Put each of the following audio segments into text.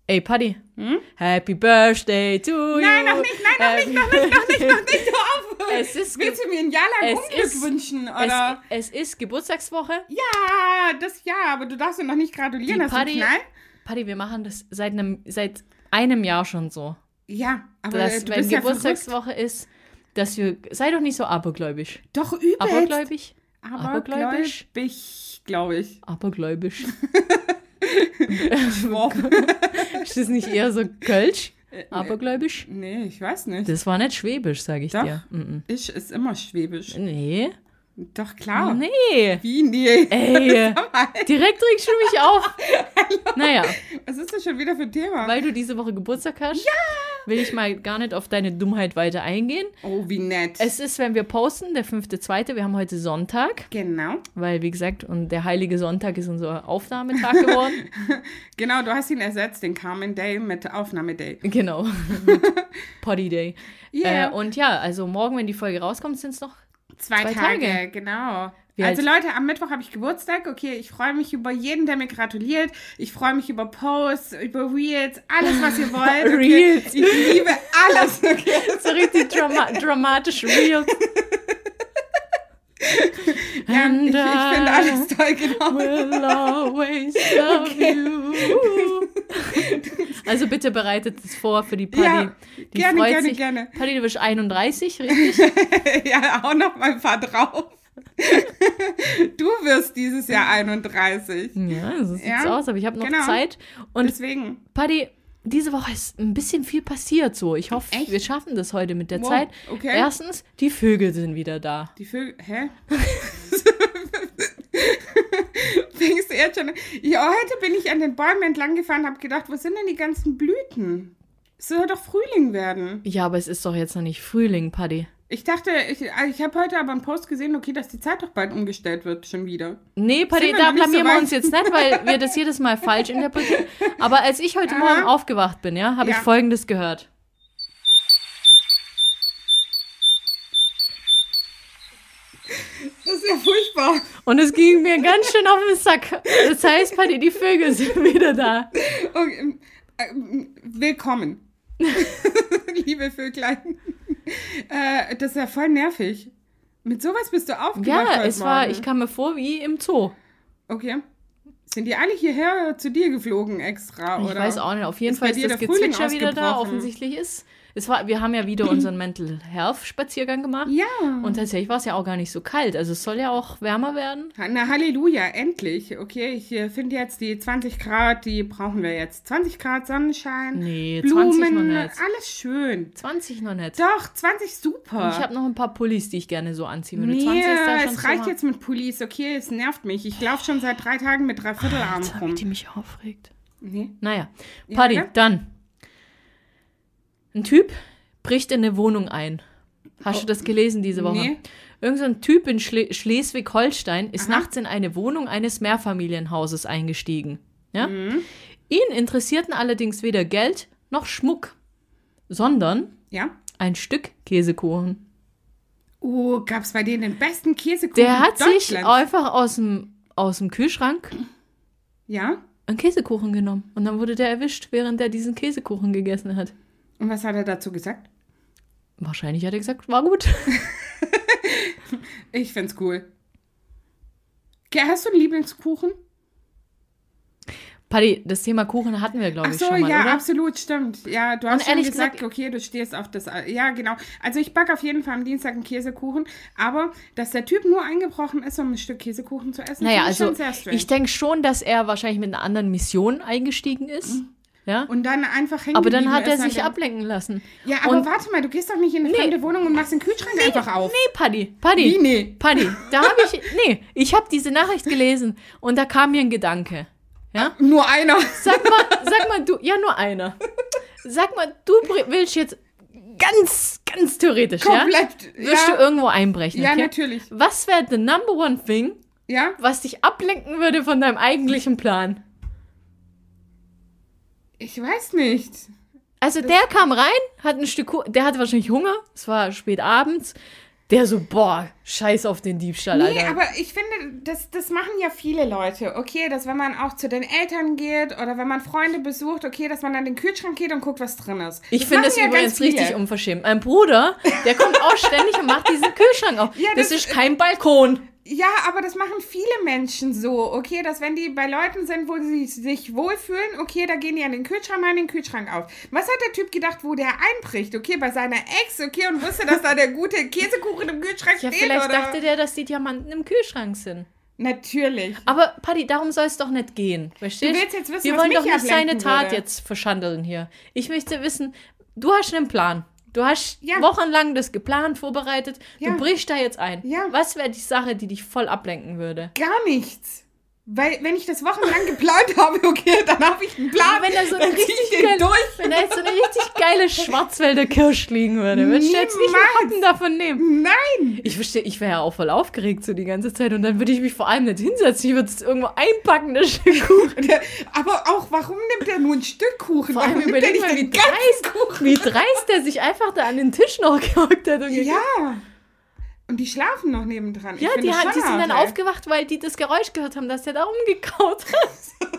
Ey, Paddy. Happy Birthday to you. Nein, noch nicht, noch nicht, hör auf. Willst du mir ein Jahr lang Unglück wünschen, oder? Es ist Geburtstagswoche. Ja, aber du darfst mir noch nicht gratulieren, hast du einen Knall? Paddy, wir machen das seit einem Jahr schon so. Ja, aber dass, du wenn bist ja Geburtstagswoche ist, dass wir, sei doch nicht so abergläubisch. Doch, übelst. Abergläubisch? Glaube ich. Abergläubisch. Schwab. Ist das nicht eher so Kölsch? Abergläubisch? Nee, ich weiß nicht. Das war nicht Schwäbisch, sage ich Doch, dir. Ich ist immer Schwäbisch. Nee. Doch, klar. Nee. Wie? Nee. Ey, direkt regst du mich auf. Naja. Was ist das schon wieder für ein Thema? Weil du diese Woche Geburtstag hast, will ich mal gar nicht auf deine Dummheit weiter eingehen. Oh, wie nett. Es ist, wenn wir posten, der 5.2., wir haben heute Sonntag. Genau. Weil, wie gesagt, und der heilige Sonntag ist unser Aufnahmetag geworden. Genau, du hast ihn ersetzt, den Carmen Day mit Aufnahmeday. Genau, mit Potty Day. Yeah. Und ja, also morgen, wenn die Folge rauskommt, sind es noch Zwei Tage, genau. Also Leute, am Mittwoch habe ich Geburtstag. Okay, ich freue mich über jeden, der mir gratuliert. Ich freue mich über Posts, über Reels, alles, was ihr wollt. Okay? Reels. Ich liebe alles. Okay? So richtig dramatisch Reels. Ja, ich finde alles toll, genau. Will always love you. Also bitte bereitet es vor für die Paddy. Ja, die gerne, freut gerne, sich. gerne. Paddy, du bist 31, richtig? Ja, auch noch mal ein paar drauf. Du wirst dieses Jahr 31. Ja, so sieht's aus, aber ich habe noch Zeit. Und deswegen. Paddy, diese Woche ist ein bisschen viel passiert so. Ich hoffe, wir schaffen das heute mit der Zeit. Okay. Erstens, die Vögel sind wieder da. Die Vögel, hä? Fängst du jetzt schon an? Ja, heute bin ich an den Bäumen entlang gefahren und habe gedacht, wo sind denn die ganzen Blüten? Es soll doch Frühling werden. Ja, aber es ist doch jetzt noch nicht Frühling, Paddy. Ich dachte, ich habe heute aber einen Post gesehen, okay, dass die Zeit doch bald umgestellt wird, schon wieder. Nee, Paddy, da blamieren wir uns jetzt nicht, weil wir das jedes Mal falsch interpretieren. Aber als ich heute Morgen aufgewacht bin, habe ich Folgendes gehört. Das ist ja furchtbar. Und es ging mir ganz schön auf den Sack. Das heißt, Paddy, die Vögel sind wieder da. Okay, willkommen. Liebe Vöglein. Das ist ja voll nervig. Mit sowas bist du aufgewacht. Ja, ich kam mir vor wie im Zoo. Okay. Sind die alle hierher zu dir geflogen extra, oder? Ich weiß auch nicht. Auf jeden Fall ist das Gezwitscher wieder da, offensichtlich ist. Wir haben ja wieder unseren Mental Health Spaziergang gemacht. Ja. Und tatsächlich war es ja auch gar nicht so kalt. Also es soll ja auch wärmer werden. Na, Halleluja, endlich. Okay, ich finde jetzt die 20 Grad, die brauchen wir jetzt. 20 Grad Sonnenschein, nee, Blumen, 20 noch nicht. Alles schön. 20 noch nicht. Doch, 20 super. Und ich habe noch ein paar Pullis, die ich gerne so anziehen würde. Nee, 20 ist da schon es reicht jetzt mit Pullis. Okay, es nervt mich. Ich laufe schon seit 3 Tagen mit Dreiviertelarm rum. Die mich aufregt. Nee. Naja, Paddy, ja, dann. Ein Typ bricht in eine Wohnung ein. Hast du das gelesen diese Woche? Nee. Irgend so ein Typ in Schleswig-Holstein ist nachts in eine Wohnung eines Mehrfamilienhauses eingestiegen. Ja? Mhm. Ihn interessierten allerdings weder Geld noch Schmuck, sondern ein Stück Käsekuchen. Gab's bei denen den besten Käsekuchen Der hat sich Deutschlands? einfach aus dem Kühlschrank einen Käsekuchen genommen. Und dann wurde der erwischt, während er diesen Käsekuchen gegessen hat. Und was hat er dazu gesagt? Wahrscheinlich hat er gesagt, war gut. Ich find's cool. Okay, hast du einen Lieblingskuchen? Paddy, das Thema Kuchen hatten wir, glaube ich, schon mal, ja, oder? Absolut, stimmt. Ja, du hast schon gesagt, okay, du stehst auf das. Ja, genau. Also ich backe auf jeden Fall am Dienstag einen Käsekuchen, aber dass der Typ nur eingebrochen ist, um ein Stück Käsekuchen zu essen, naja, finde ich also schon sehr strange. Ich denke schon, dass er wahrscheinlich mit einer anderen Mission eingestiegen ist. Ja? Und dann einfach hängen Aber dann hat er ist sich ablenken lassen. Ja, aber warte mal, du gehst doch nicht in eine fremde Wohnung und machst den Kühlschrank einfach auf. Nee, Paddy. Wie, nee? Paddy, ich habe diese Nachricht gelesen und da kam mir ein Gedanke. Ja? Nur einer. Sag mal, du, ja, nur einer. Sag mal, du willst jetzt ganz, ganz theoretisch, komplett, wirst du irgendwo einbrechen, Ja, okay? natürlich. Was wäre the number one thing, was dich ablenken würde von deinem eigentlichen Plan? Ich weiß nicht. Also der kam rein, hat ein Stück, der hatte wahrscheinlich Hunger, es war spät abends, der so, boah, scheiß auf den Diebstahl, Alter. Nee, aber ich finde, das machen ja viele Leute, okay, dass wenn man auch zu den Eltern geht oder wenn man Freunde besucht, okay, dass man dann in den Kühlschrank geht und guckt, was drin ist. Ich finde das übrigens richtig unverschämt. Mein Bruder, der kommt auch ständig und macht diesen Kühlschrank auf. Ja, das ist kein Balkon. Ja, aber das machen viele Menschen so, okay, dass wenn die bei Leuten sind, wo sie sich wohlfühlen, okay, da gehen die an den Kühlschrank, machen den Kühlschrank auf. Was hat der Typ gedacht, wo der einbricht, okay, bei seiner Ex, okay, und wusste, dass da der gute Käsekuchen im Kühlschrank steht, vielleicht oder? Dachte der, dass die Diamanten im Kühlschrank sind. Natürlich. Aber, Paddy, darum soll es doch nicht gehen, verstehst? Du willst jetzt wissen, wir wollen doch nicht seine Tat jetzt verschandeln hier. Ich möchte wissen, du hast einen Plan. Du hast wochenlang das geplant, vorbereitet. Du brichst da jetzt ein. Ja. Was wäre die Sache, die dich voll ablenken würde? Gar nichts. Weil, wenn ich das wochenlang geplant habe, okay, dann habe ich einen Plan. Wenn da so eine richtig geile Schwarzwälder Kirsch liegen würde, würdest du jetzt nicht einen Happen davon nehmen? Nein! Ich wäre ja auch voll aufgeregt so die ganze Zeit und dann würde ich mich vor allem nicht hinsetzen. Ich würde es irgendwo einpacken, das Stück Kuchen. Aber auch, warum nimmt er nur ein Stück Kuchen? Vor allem überleg mal, wie dreist der sich einfach da an den Tisch noch gehockt hat. Ja. Und die schlafen noch nebendran. Ja, die sind dann aufgewacht, weil die das Geräusch gehört haben, dass der da rumgekaut hat.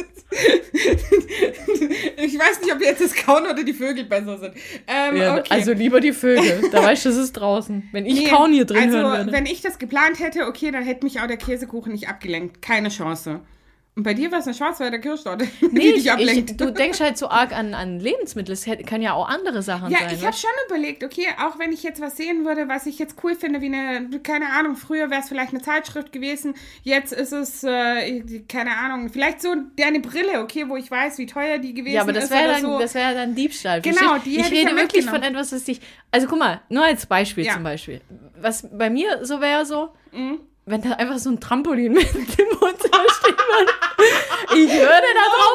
Ich weiß nicht, ob jetzt das Kauen oder die Vögel besser sind. Okay. Also lieber die Vögel. Da weißt du, es ist draußen. Wenn ich Kauen hier drin hören würde. Wenn ich das geplant hätte, okay, dann hätte mich auch der Käsekuchen nicht abgelenkt. Keine Chance. Und bei dir war es eine Schwarzwälder Kirschtorte, die dich ablenkt. Du denkst halt so arg an Lebensmittel. Es kann ja auch andere Sachen sein. Ja, ich habe schon überlegt, okay, auch wenn ich jetzt was sehen würde, was ich jetzt cool finde, wie keine Ahnung, früher wäre es vielleicht eine Zeitschrift gewesen, jetzt ist es, keine Ahnung, vielleicht so eine Brille, okay, wo ich weiß, wie teuer die gewesen ist. Ja, aber das wäre dann Diebstahl. Genau, ich rede wirklich von etwas, was dich, also guck mal, nur als Beispiel zum Beispiel. Was bei mir so wäre wenn da einfach so ein Trampolin mit dem Mund stehen würde. Ich würde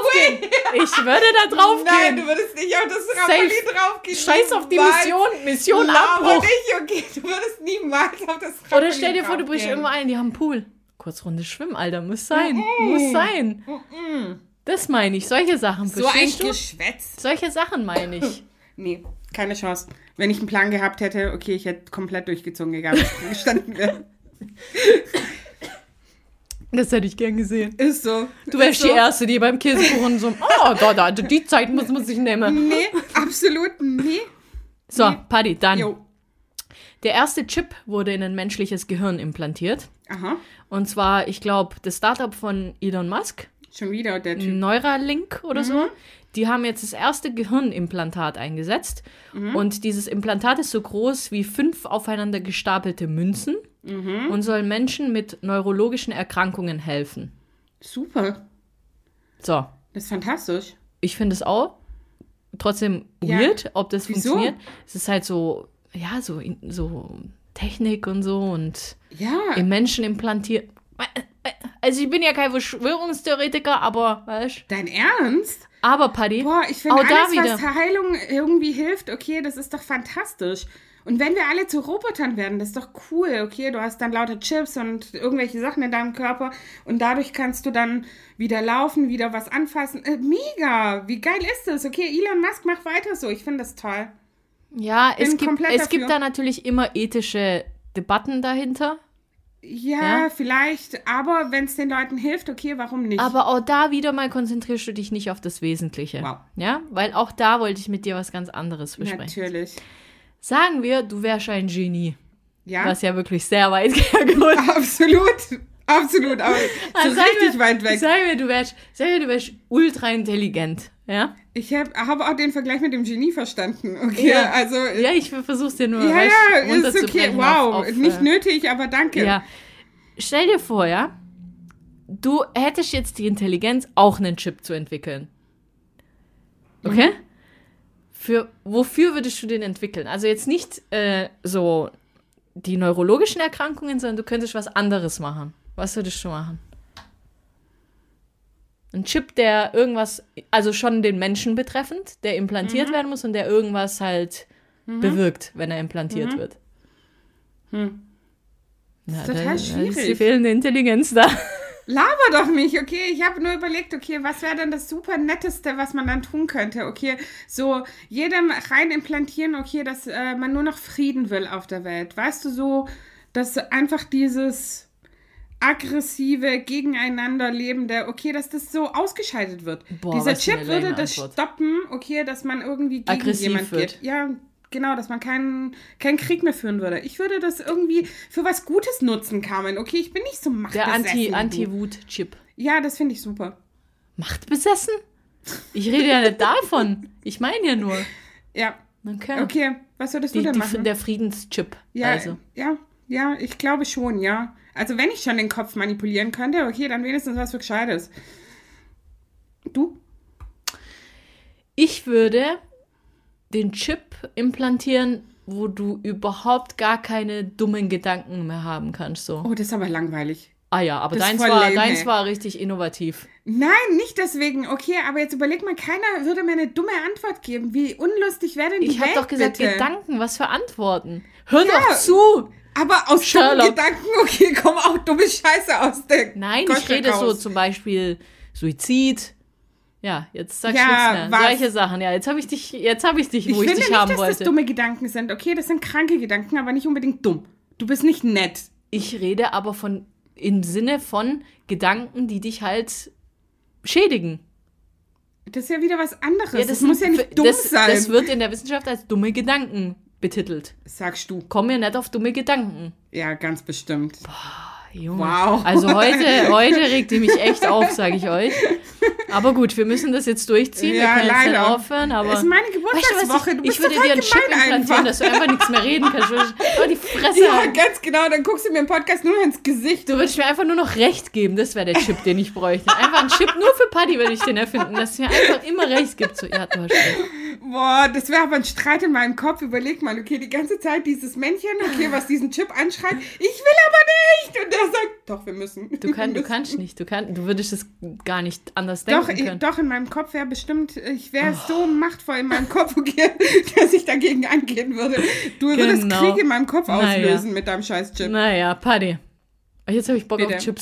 da drauf gehen. Nein, du würdest nicht auf das Trampolin drauf gehen. Scheiß auf die Mission Abbruch. Okay, du würdest niemals auf das Trampolin. Oder stell dir vor, du brichst irgendwo ein, die haben einen Pool. Kurzrunde schwimmen, Alter, muss sein. Muss sein. Das meine ich, solche Sachen. So ein Geschwätz. Solche Sachen meine ich. Nee, keine Chance. Wenn ich einen Plan gehabt hätte, okay, ich hätte komplett durchgezogen, egal was gestanden wäre. Das hätte ich gern gesehen. Ist so. Du wärst die Erste, die beim Käsekuchen so, die Zeit muss man sich nehmen. Nee, absolut nee. So, Paddy, dann. Jo. Der erste Chip wurde in ein menschliches Gehirn implantiert. Aha. Und zwar, ich glaube, das Startup von Elon Musk. Schon wieder der Typ. Neuralink oder so. Die haben jetzt das erste Gehirnimplantat eingesetzt. Und dieses Implantat ist so groß wie 5 aufeinander gestapelte Münzen und soll Menschen mit neurologischen Erkrankungen helfen. Super. So. Das ist fantastisch. Ich finde es auch trotzdem weird, ob das funktioniert. Es ist halt so, ja, so Technik und so und im Menschen implantiert. Also ich bin ja kein Verschwörungstheoretiker, aber, weißt du? Dein Ernst? Aber, Paddy, boah, ich finde alles, was zur Heilung irgendwie hilft, okay, das ist doch fantastisch. Und wenn wir alle zu Robotern werden, das ist doch cool, okay? Du hast dann lauter Chips und irgendwelche Sachen in deinem Körper und dadurch kannst du dann wieder laufen, wieder was anfassen. Mega! Wie geil ist das? Okay, Elon Musk macht weiter so. Ich finde das toll. Ja, es gibt da natürlich immer ethische Debatten dahinter. Ja, vielleicht, aber wenn es den Leuten hilft, okay, warum nicht? Aber auch da wieder mal konzentrierst du dich nicht auf das Wesentliche. Wow. Ja, weil auch da wollte ich mit dir was ganz anderes besprechen. Natürlich. Sagen wir, du wärst ein Genie. Ja. Was ja wirklich sehr weit hergeht. Absolut, aber so richtig weit weg. Sagen wir, du wärst ultra intelligent, ja? Ich habe auch den Vergleich mit dem Genie verstanden, okay? Ja, also, ja, ich versuch's dir nur ist okay, wow, nicht nötig, aber danke. Ja, stell dir vor, ja, du hättest jetzt die Intelligenz, auch einen Chip zu entwickeln. Okay? Wofür würdest du den entwickeln? Also jetzt nicht so die neurologischen Erkrankungen, sondern du könntest was anderes machen. Was würdest du machen? Ein Chip, der irgendwas, also schon den Menschen betreffend, der implantiert werden muss und der irgendwas halt bewirkt, wenn er implantiert wird. Das ist total schwierig. Da ist die fehlende Intelligenz da. Laber doch nicht, okay? Ich habe nur überlegt, okay, was wäre denn das super Netteste, was man dann tun könnte? Okay, so jedem rein implantieren, okay, dass man nur noch Frieden will auf der Welt. Weißt du, so, dass einfach dieses aggressive Gegeneinander-Leben, okay, dass das so ausgeschaltet wird. Boah, dieser was für eine Chip würde lame das Antwort. stoppen, okay, dass man irgendwie gegen Aggressiv jemand wird. geht. Ja, genau, dass man keinen Krieg mehr führen würde. Ich würde das irgendwie für was Gutes nutzen, Carmen. Okay, ich bin nicht so Der machtbesessen wie du. Anti-Wut-Chip. Ja, das finde ich super. Machtbesessen? Ich rede ja nicht davon. Ich meine ja nur. Ja. Okay. Okay, was würdest du denn machen? Der Friedenschip. Ja, Also. ja, ich glaube schon, ja. Also wenn ich schon den Kopf manipulieren könnte, okay, dann wenigstens was für Gescheites. Du? Ich würde den Chip implantieren, wo du überhaupt gar keine dummen Gedanken mehr haben kannst. So. Oh, das ist aber langweilig. Ah ja, aber Das ist deins voll lame, deins ey. war richtig innovativ. Nein, nicht deswegen. Okay, aber jetzt überleg mal, keiner würde mir eine dumme Antwort geben. Wie unlustig wäre denn die Ich habe Welt, doch gesagt, bitte? Gedanken, was für Antworten. Hör Ja. doch zu! Aber aus dummen Sherlock. Gedanken, okay, kommen auch dumme Scheiße aus der Nein, Gottschalk ich rede so raus. zum Beispiel Suizid. Ja, jetzt sagst Ja, du nichts mehr. was? Solche Sachen. Ja, jetzt habe ich dich, wo Ich ich finde dich nicht, haben dass das wollte. dumme Gedanken sind. Okay, das sind kranke Gedanken, aber nicht unbedingt dumm. Du bist nicht nett. Ich rede aber im Sinne von Gedanken, die dich halt schädigen. Das ist ja wieder was anderes. Ja, das muss ja nicht dumm sein. Das wird in der Wissenschaft als dumme Gedanken betitelt. Sagst du. Komm mir nicht auf dumme Gedanken. Ja, ganz bestimmt. Junge. Wow. Also heute regt ihr mich echt auf, sage ich euch. Aber gut, wir müssen das jetzt durchziehen. Ja, wir können jetzt nicht leider. aufhören. Aber Das ist meine weißt du, Geburtstagswoche. Du ich bist würde total dir einen Chip gemein implantieren, einfach. dass du einfach nichts mehr reden kannst. Oh, die Fresse. Ja, halten. ganz genau. Dann guckst du mir im Podcast nur ins Gesicht. Du würdest mir einfach nur noch Recht geben. Das wäre der Chip, den ich bräuchte. Einfach ein Chip nur für Paddy würde ich den erfinden, dass es mir einfach immer Recht gibt. So, ja, du hast recht. Boah, das wäre aber ein Streit in meinem Kopf. Überleg mal, okay, die ganze Zeit dieses Männchen, okay, was diesen Chip anschreit. Ich will aber nicht. Und der sagt, doch, wir müssen. Du kannst nicht. Du würdest es gar nicht anders Doch, denken können. doch, in meinem Kopf wäre bestimmt, ich wäre so machtvoll in meinem Kopf, okay, dass ich dagegen angehen würde. Du würdest Genau. Krieg in meinem Kopf Naja. auslösen mit deinem scheiß Chip. Naja, Paddy. Jetzt habe ich Bock Bitte. auf Chips.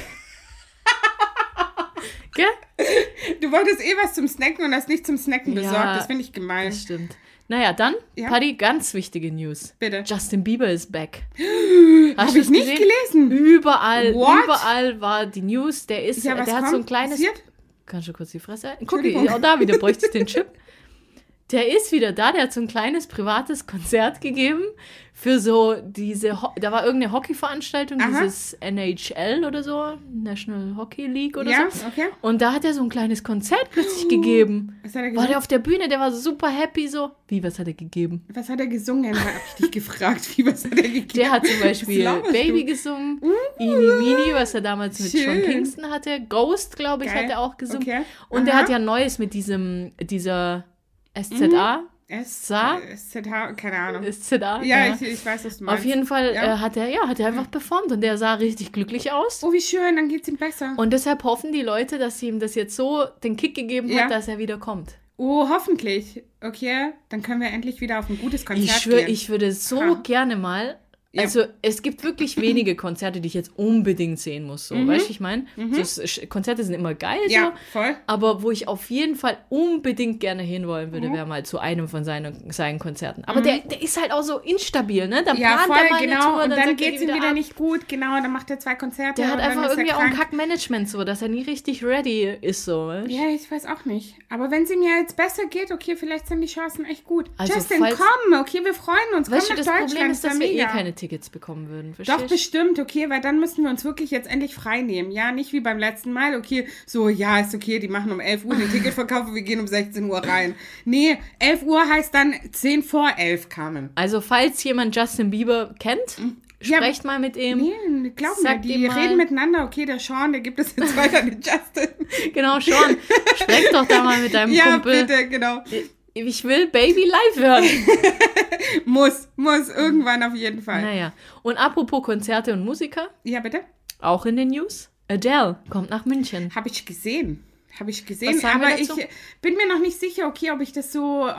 Gell? Du wolltest eh was zum Snacken und hast nicht zum Snacken Ja, besorgt. Das finde ich gemein. Das stimmt. Naja, dann, Ja. Paddy, ganz wichtige News. Bitte. Justin Bieber ist back. Hast Habe du ich es nicht gesehen? gelesen. Überall, What? überall war die News. Der ist, Ja, was der hat so ein kleines. passiert? Kannst du kurz die Fresse halten? Guck, Entschuldigung. auch da wieder bräuchte ich den Chip. Der ist wieder da, der hat so ein kleines privates Konzert gegeben für so da war irgendeine Hockeyveranstaltung, Aha. dieses NHL oder so, National Hockey League oder Ja, so. okay. Und da hat er so ein kleines Konzert plötzlich gegeben. Was hat er War gesungen? der auf der Bühne, der war super happy so. Wie, was hat er gegeben? Was hat er gesungen? Habe ich dich gefragt. Was hat er gegeben? Der hat zum Beispiel Was laberst Baby du? gesungen, Eeny Meeny, was er damals mit Sean Schön. Kingston hatte. Ghost, glaube ich, Geil. hat er auch gesungen. Okay. Und der Aha. hat ja Neues mit dieser SZA. SZH, keine Ahnung. SZA, Ja, ich weiß, was du meinst. Auf jeden Fall Ja. hat er einfach performt und der sah richtig glücklich aus. Oh, wie schön, dann geht's ihm besser. Und deshalb hoffen die Leute, dass ihm das jetzt so den Kick gegeben Ja. hat, dass er wieder kommt. Oh, hoffentlich. Okay, dann können wir endlich wieder auf ein gutes Konzert Ich schwöre, gehen. ich würde so Ha. gerne mal. Ja. Also, es gibt wirklich wenige Konzerte, die ich jetzt unbedingt sehen muss. So, weißt du, ich meine? Konzerte sind immer geil, Ja, so. voll. Aber wo ich auf jeden Fall unbedingt gerne hinwollen würde, wäre mal zu einem von seinen Konzerten. Aber der ist halt auch so instabil, ne? Dann Ja, plant voll, er mal eine genau. Tour, Und dann sagt er geht's ihm wieder ab. nicht gut. Genau, dann macht er 2 Konzerte. Der hat und dann einfach ist er irgendwie auch ein krank. Kackmanagement so, dass er nie richtig ready ist, so, weißt? Ja, ich weiß auch nicht. Aber wenn es ihm ja jetzt besser geht, okay, vielleicht sind die Chancen echt gut. Also Justin, falls- komm, okay, wir freuen uns. Weißt komm du, das nach Deutschland. Problem ist, dass wir mega. keine Tickets bekommen würden. Doch, Verstehst? bestimmt, okay, weil dann müssen wir uns wirklich jetzt endlich frei nehmen. Ja, nicht wie beim letzten Mal, okay, so, ja, ist okay, die machen um 11 Uhr den Ticketverkauf und wir gehen um 16 Uhr rein. Nee, 11 Uhr heißt dann 10 vor 11 kamen. Also, falls jemand Justin Bieber kennt, Ja, sprecht mal mit ihm. Nee, glaub mir, Sagt die ihm mal- reden miteinander. Okay, der Sean, der gibt es jetzt weiter an den Justin. Genau, schon. Sprecht doch da mal mit deinem Ja, Kumpel. bitte, genau. Ich will Baby live hören. Muss, irgendwann auf jeden Fall. Naja. Und apropos Konzerte und Musiker, Ja, bitte? auch in den News. Adele kommt nach München. Habe ich gesehen. Habe ich gesehen, aber ich bin mir noch nicht sicher, okay, ob ich das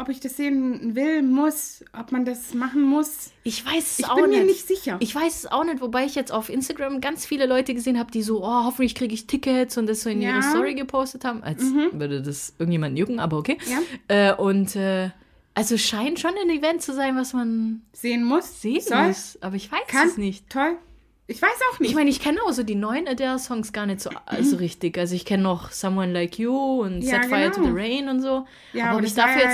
sehen will, muss, ob man das machen muss. Ich weiß es auch nicht. Ich bin mir nicht sicher. Ich weiß es auch nicht, wobei ich jetzt auf Instagram ganz viele Leute gesehen habe, die so, oh, hoffentlich kriege ich Tickets und das so in ihre Story gepostet haben, als würde das irgendjemand jucken, aber okay. Ja. Also scheint schon ein Event zu sein, was man sehen muss, aber ich weiß es nicht. Toll. Ich weiß auch nicht. Ich meine, ich kenne auch so die neuen Adele-Songs gar nicht so richtig. Also ich kenne noch Someone Like You und Set Fire to the Rain und so. Ja, aber ob ich dafür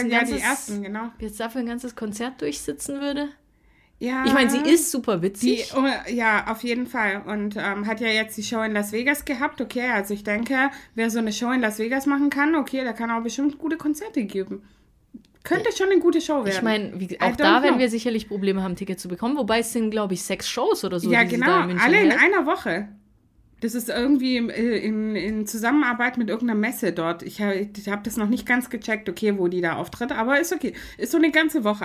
jetzt ein ganzes Konzert durchsitzen würde? Ja. Ich meine, sie ist super witzig. Ja, auf jeden Fall. Und hat ja jetzt die Show in Las Vegas gehabt. Okay, also ich denke, wer so eine Show in Las Vegas machen kann, okay, der kann auch bestimmt gute Konzerte geben. Könnte schon eine gute Show werden. Ich meine, auch da werden wir sicherlich Probleme haben, Tickets zu bekommen. Wobei es sind, glaube ich, 6 Shows oder so. Ja, genau. Alle in einer Woche. Das ist irgendwie in Zusammenarbeit mit irgendeiner Messe dort. Ich hab das noch nicht ganz gecheckt, okay, wo die da auftritt. Aber ist okay. Ist so eine ganze Woche.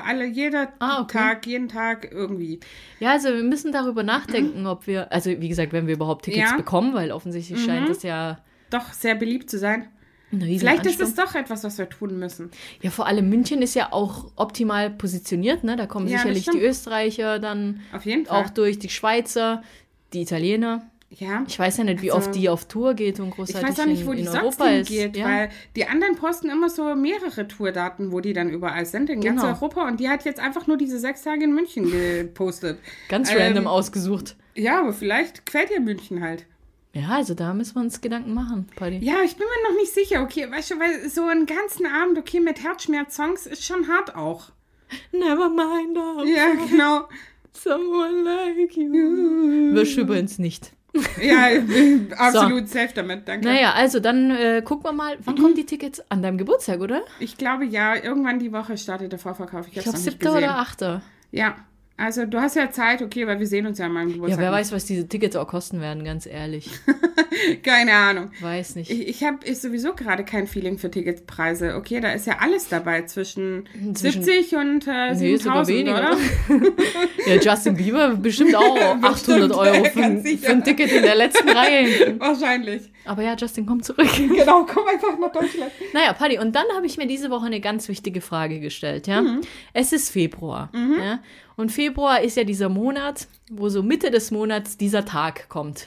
Jeden Tag irgendwie. Ja, also wir müssen darüber nachdenken, ob wir, also wie gesagt, wenn wir überhaupt Tickets bekommen, weil offensichtlich scheint das ja doch sehr beliebt zu sein. Vielleicht ist es doch etwas, was wir tun müssen. Ja, vor allem München ist ja auch optimal positioniert, ne? Da kommen sicherlich die Österreicher dann auf jeden Fall auch durch, die Schweizer, die Italiener. Ja. Ich weiß ja nicht, wie oft die auf Tour geht und großartig ich weiß auch nicht, wo die Europa sonst hingeht, weil die anderen posten immer so mehrere Tourdaten, wo die dann überall sind, in ganz Europa. Und die hat jetzt einfach nur diese 6 Tage in München gepostet. Ganz random ausgesucht. Ja, aber vielleicht gefällt ihr München halt. Ja, also da müssen wir uns Gedanken machen, Paddy. Ja, ich bin mir noch nicht sicher, okay, weißt du, weil so einen ganzen Abend, okay, mit Herzschmerz-Songs ist schon hart auch. Never mind. Ja, genau. Someone like you. Wirst du übrigens nicht. Ja, absolut safe damit, danke. Naja, also dann gucken wir mal, wann kommen die Tickets? An deinem Geburtstag, oder? Ich glaube, ja, irgendwann die Woche startet der Vorverkauf. Ich glaube, 7. oder 8. Ja. Also du hast ja Zeit, okay, weil wir sehen uns ja an meinem Geburtstag. Ja, wer weiß, was diese Tickets auch kosten werden, ganz ehrlich. Keine Ahnung. Weiß nicht. Ich habe sowieso gerade kein Feeling für Ticketpreise. Okay, da ist ja alles dabei zwischen 70 und 7.000, oder? Ja, Justin Bieber bestimmt auch 800 Euro für ein Ticket in der letzten Reihe. Wahrscheinlich. Aber ja, Justin, komm zurück. Genau, komm einfach nach Deutschland. Naja, Paddy, und dann habe ich mir diese Woche eine ganz wichtige Frage gestellt. Ja? Es ist Februar. Ja? Und Februar ist ja dieser Monat, wo so Mitte des Monats dieser Tag kommt.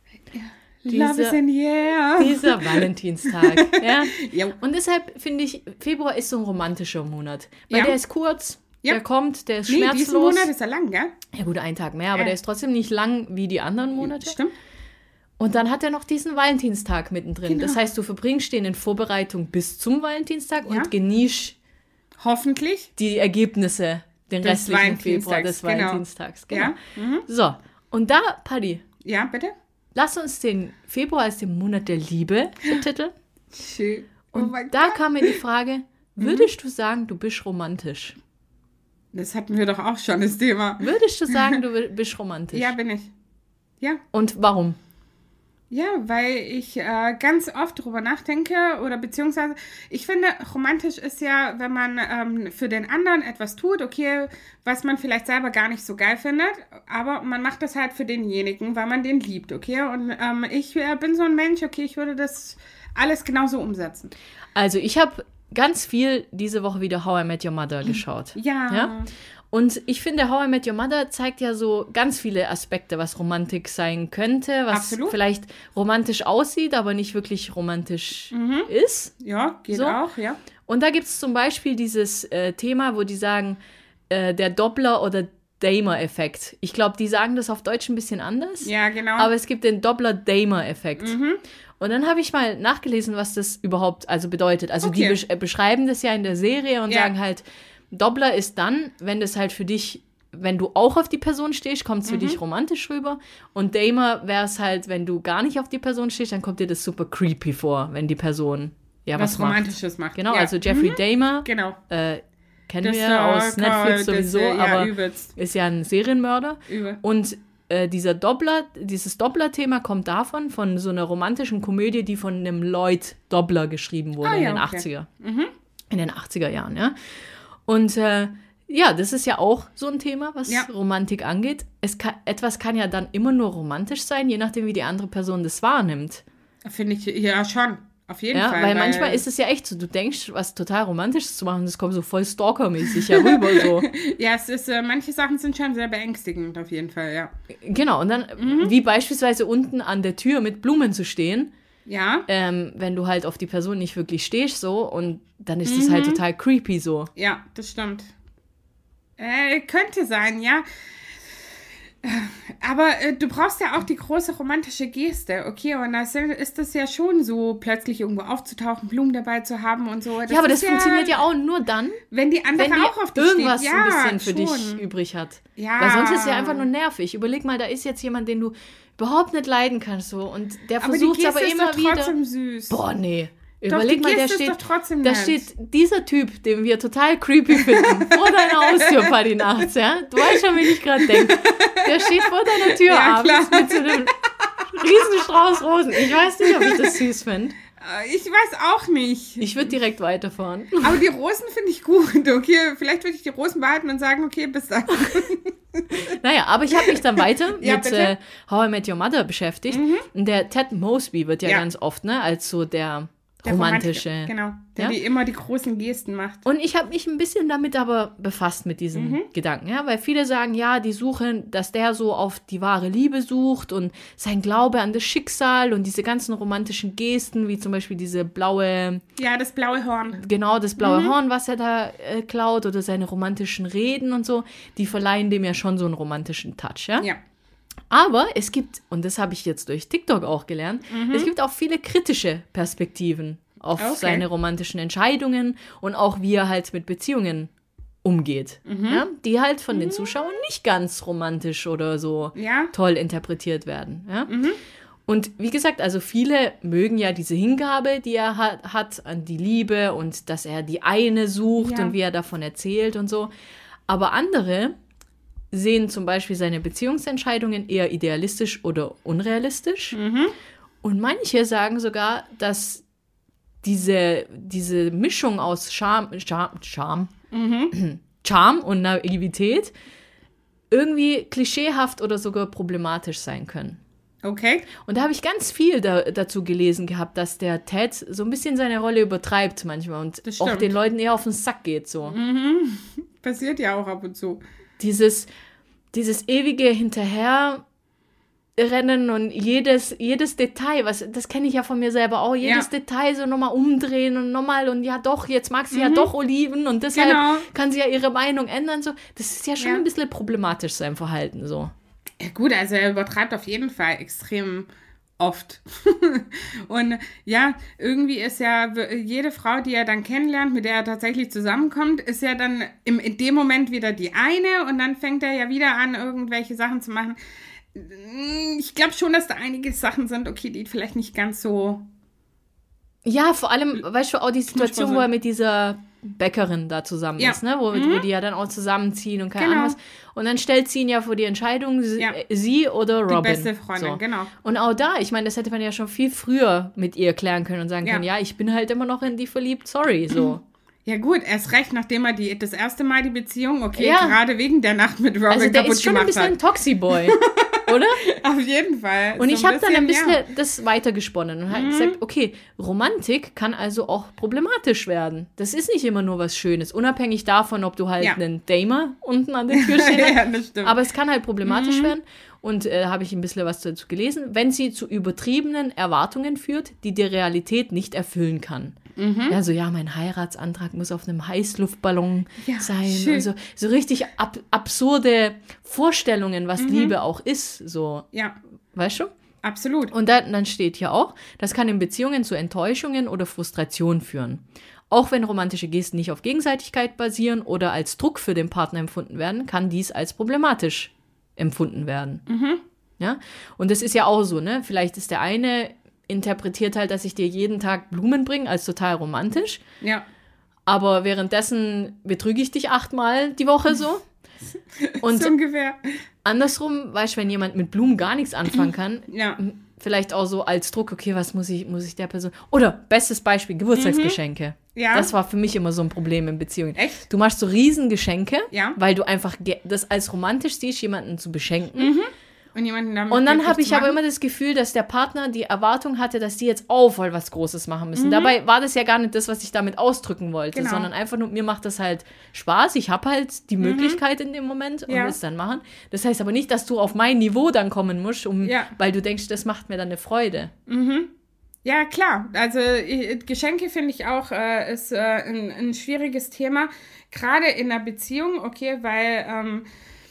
Love is in the air. Dieser Valentinstag. Ja? Und deshalb finde ich, Februar ist so ein romantischer Monat. Weil der ist kurz, der kommt, der ist schmerzlos. Diesen Monat ist er lang, gell? Ja gut, einen Tag mehr, aber der ist trotzdem nicht lang wie die anderen Monate. Stimmt. Und dann hat er noch diesen Valentinstag mittendrin. Genau. Das heißt, du verbringst den in Vorbereitung bis zum Valentinstag und genießt hoffentlich die Ergebnisse den restlichen Februar des Valentinstags. Genau. Ja. So, und da, Paddy. Ja, bitte? Lass uns den Februar als den Monat der Liebe betiteln. Schön. Und da kam mir die Frage, würdest du sagen, du bist romantisch? Das hatten wir doch auch schon, das Thema. Würdest du sagen, du bist romantisch? Ja, bin ich. Ja. Und warum? Ja, weil ich ganz oft darüber nachdenke oder beziehungsweise, ich finde, romantisch ist ja, wenn man für den anderen etwas tut, okay, was man vielleicht selber gar nicht so geil findet, aber man macht das halt für denjenigen, weil man den liebt, okay? Und ich bin so ein Mensch, okay, ich würde das alles genauso umsetzen. Also ich habe ganz viel diese Woche wieder How I Met Your Mother geschaut. Ja. Und ich finde, How I Met Your Mother zeigt ja so ganz viele Aspekte, was Romantik sein könnte, was vielleicht romantisch aussieht, aber nicht wirklich romantisch ist. Ja, geht auch, ja. Und da gibt es zum Beispiel dieses Thema, wo die sagen, der Doppler- oder Dahmer-Effekt. Ich glaube, die sagen das auf Deutsch ein bisschen anders. Ja, genau. Aber es gibt den Doppler-Dahmer-Effekt. Und dann habe ich mal nachgelesen, was das überhaupt bedeutet. Also die beschreiben das ja in der Serie und sagen halt, Doppler ist dann, wenn das halt für dich, wenn du auch auf die Person stehst, kommt es für dich romantisch rüber. Und Dahmer wäre es halt, wenn du gar nicht auf die Person stehst, dann kommt dir das super creepy vor, wenn die Person was Romantisches macht. Genau, also Jeffrey Dahmer, kennen wir aus Netflix sowieso, aber ist ja ein Serienmörder. Und dieses Doppler-Thema kommt davon, von so einer romantischen Komödie, die von einem Lloyd Dobler geschrieben wurde in den 80er. In den 80er Jahren, ja. Und das ist ja auch so ein Thema, was Romantik angeht. Etwas kann ja dann immer nur romantisch sein, je nachdem, wie die andere Person das wahrnimmt. Finde ich, ja, schon. Auf jeden Fall. Weil manchmal ist es ja echt so, du denkst, was total Romantisches zu machen, das kommt so voll stalkermäßig herüber. So. Ja, es ist, manche Sachen sind schon sehr beängstigend, auf jeden Fall, ja. Genau, und dann, wie beispielsweise unten an der Tür mit Blumen zu stehen. Ja. Wenn du halt auf die Person nicht wirklich stehst, so, und dann ist das halt total creepy, so. Ja, das stimmt. Könnte sein, ja. Aber du brauchst ja auch die große romantische Geste, okay? Und das ist das ja schon so, plötzlich irgendwo aufzutauchen, Blumen dabei zu haben und so. Ja, aber das funktioniert ja auch nur dann, wenn die andere auch auf dich irgendwas steht. ein bisschen für dich übrig hat. Ja. Weil sonst ist es ja einfach nur nervig. Überleg mal, da ist jetzt jemand, den du überhaupt nicht leiden kannst, so, und der versucht es aber immer wieder. Trotzdem süß. Boah, nee. Doch, Überleg mal, da steht dieser Typ, den wir total creepy finden, vor deiner Haustür, Party nachts, ja? Du weißt schon, wie ich gerade denke. Der steht vor deiner Tür abends mit so einem riesen Strauß Rosen. Ich weiß nicht, ob ich das süß finde. Ich weiß auch nicht. Ich würde direkt weiterfahren. Aber die Rosen finde ich gut, okay? Vielleicht würde ich die Rosen behalten und sagen, okay, bis dann. Naja, aber ich habe mich dann weiter mit How I Met Your Mother beschäftigt. Und der Ted Mosby wird ja ganz oft, ne, als so der romantische. Genau, der die immer die großen Gesten macht. Und ich habe mich ein bisschen damit aber befasst mit diesen Gedanken, ja, weil viele sagen, ja, die suchen, dass der so auf die wahre Liebe sucht und sein Glaube an das Schicksal und diese ganzen romantischen Gesten, wie zum Beispiel diese blaue... Ja, das blaue Horn. Genau, das blaue Horn, was er da klaut, oder seine romantischen Reden und so, die verleihen dem ja schon so einen romantischen Touch, ja? Ja. Aber es gibt, und das habe ich jetzt durch TikTok auch gelernt, es gibt auch viele kritische Perspektiven auf seine romantischen Entscheidungen und auch wie er halt mit Beziehungen umgeht. Ja? Die halt von den Zuschauern nicht ganz romantisch oder so toll interpretiert werden. Ja? Und wie gesagt, also viele mögen ja diese Hingabe, die er hat an die Liebe und dass er die eine sucht und wie er davon erzählt und so. Aber andere sehen zum Beispiel seine Beziehungsentscheidungen eher idealistisch oder unrealistisch. Und manche sagen sogar, dass diese Mischung aus Charme und Naivität irgendwie klischeehaft oder sogar problematisch sein können. Okay. Und da habe ich ganz viel dazu gelesen gehabt, dass der Ted so ein bisschen seine Rolle übertreibt manchmal und auch den Leuten eher auf den Sack geht. So. Passiert ja auch ab und zu. Dieses ewige Hinterherrennen und jedes Detail, das kenne ich ja von mir selber auch, jedes Detail so nochmal umdrehen und nochmal und ja doch, jetzt mag sie ja doch Oliven und deshalb kann sie ja ihre Meinung ändern. So. Das ist ja schon ein bisschen problematisch, sein Verhalten. So. Ja gut, also er übertreibt auf jeden Fall extrem oft. Und ja, irgendwie ist ja jede Frau, die er dann kennenlernt, mit der er tatsächlich zusammenkommt, ist ja dann in dem Moment wieder die eine und dann fängt er ja wieder an, irgendwelche Sachen zu machen. Ich glaube schon, dass da einige Sachen sind, okay, die vielleicht nicht ganz so... Ja, vor allem, weißt du, auch die Situation, wo er mit dieser Bäckerin da zusammen ist, ne? Wo die ja dann auch zusammenziehen und keine Ahnung was. Und dann stellt sie ihn ja vor die Entscheidung, sie oder Robin. Die beste Freundin, genau. Und auch da, ich meine, das hätte man ja schon viel früher mit ihr klären können und sagen können, ja, ich bin halt immer noch in die verliebt, sorry, so. Ja gut, erst recht, nachdem er das erste Mal die Beziehung, gerade wegen der Nacht mit Robin also der kaputt ist schon gemacht ein bisschen hat. ein Toxi-Boy, oder? Auf jeden Fall. Und ich habe dann ein bisschen das weitergesponnen und habe gesagt, okay, Romantik kann also auch problematisch werden. Das ist nicht immer nur was Schönes, unabhängig davon, ob du halt einen Damer unten an der Tür stehst. Ja, das stimmt. Aber es kann halt problematisch werden. Und habe ich ein bisschen was dazu gelesen, wenn sie zu übertriebenen Erwartungen führt, die die Realität nicht erfüllen kann. Also mein Heiratsantrag muss auf einem Heißluftballon sein. Schön. Also so richtig absurde Vorstellungen, was Liebe auch ist. So. Ja. Weißt du? Absolut. Und dann steht hier auch, das kann in Beziehungen zu Enttäuschungen oder Frustration führen. Auch wenn romantische Gesten nicht auf Gegenseitigkeit basieren oder als Druck für den Partner empfunden werden, kann dies als problematisch empfunden werden. Ja? Und das ist ja auch so, ne? Vielleicht ist der eine interpretiert halt, dass ich dir jeden Tag Blumen bringe, als total romantisch. Ja. Aber währenddessen betrüge ich dich 8-mal die Woche so. Und so ungefähr. Andersrum, weißt du, wenn jemand mit Blumen gar nichts anfangen kann, vielleicht auch so als Druck, okay, was muss ich der Person... Oder, bestes Beispiel, Geburtstagsgeschenke. Ja. Das war für mich immer so ein Problem in Beziehungen. Echt? Du machst so Riesengeschenke, Ja. weil du einfach das als romantisch siehst, jemanden zu beschenken. Und jemanden damit Und dann habe ich aber immer das Gefühl, dass der Partner die Erwartung hatte, dass die jetzt auch voll was Großes machen müssen. Dabei war das ja gar nicht das, was ich damit ausdrücken wollte, sondern einfach nur, mir macht das halt Spaß. Ich habe halt die Möglichkeit in dem Moment und will es dann machen. Das heißt aber nicht, dass du auf mein Niveau dann kommen musst, weil du denkst, das macht mir dann eine Freude. Ja, klar. Also Geschenke finde ich auch ist ein schwieriges Thema, gerade in einer Beziehung, okay, weil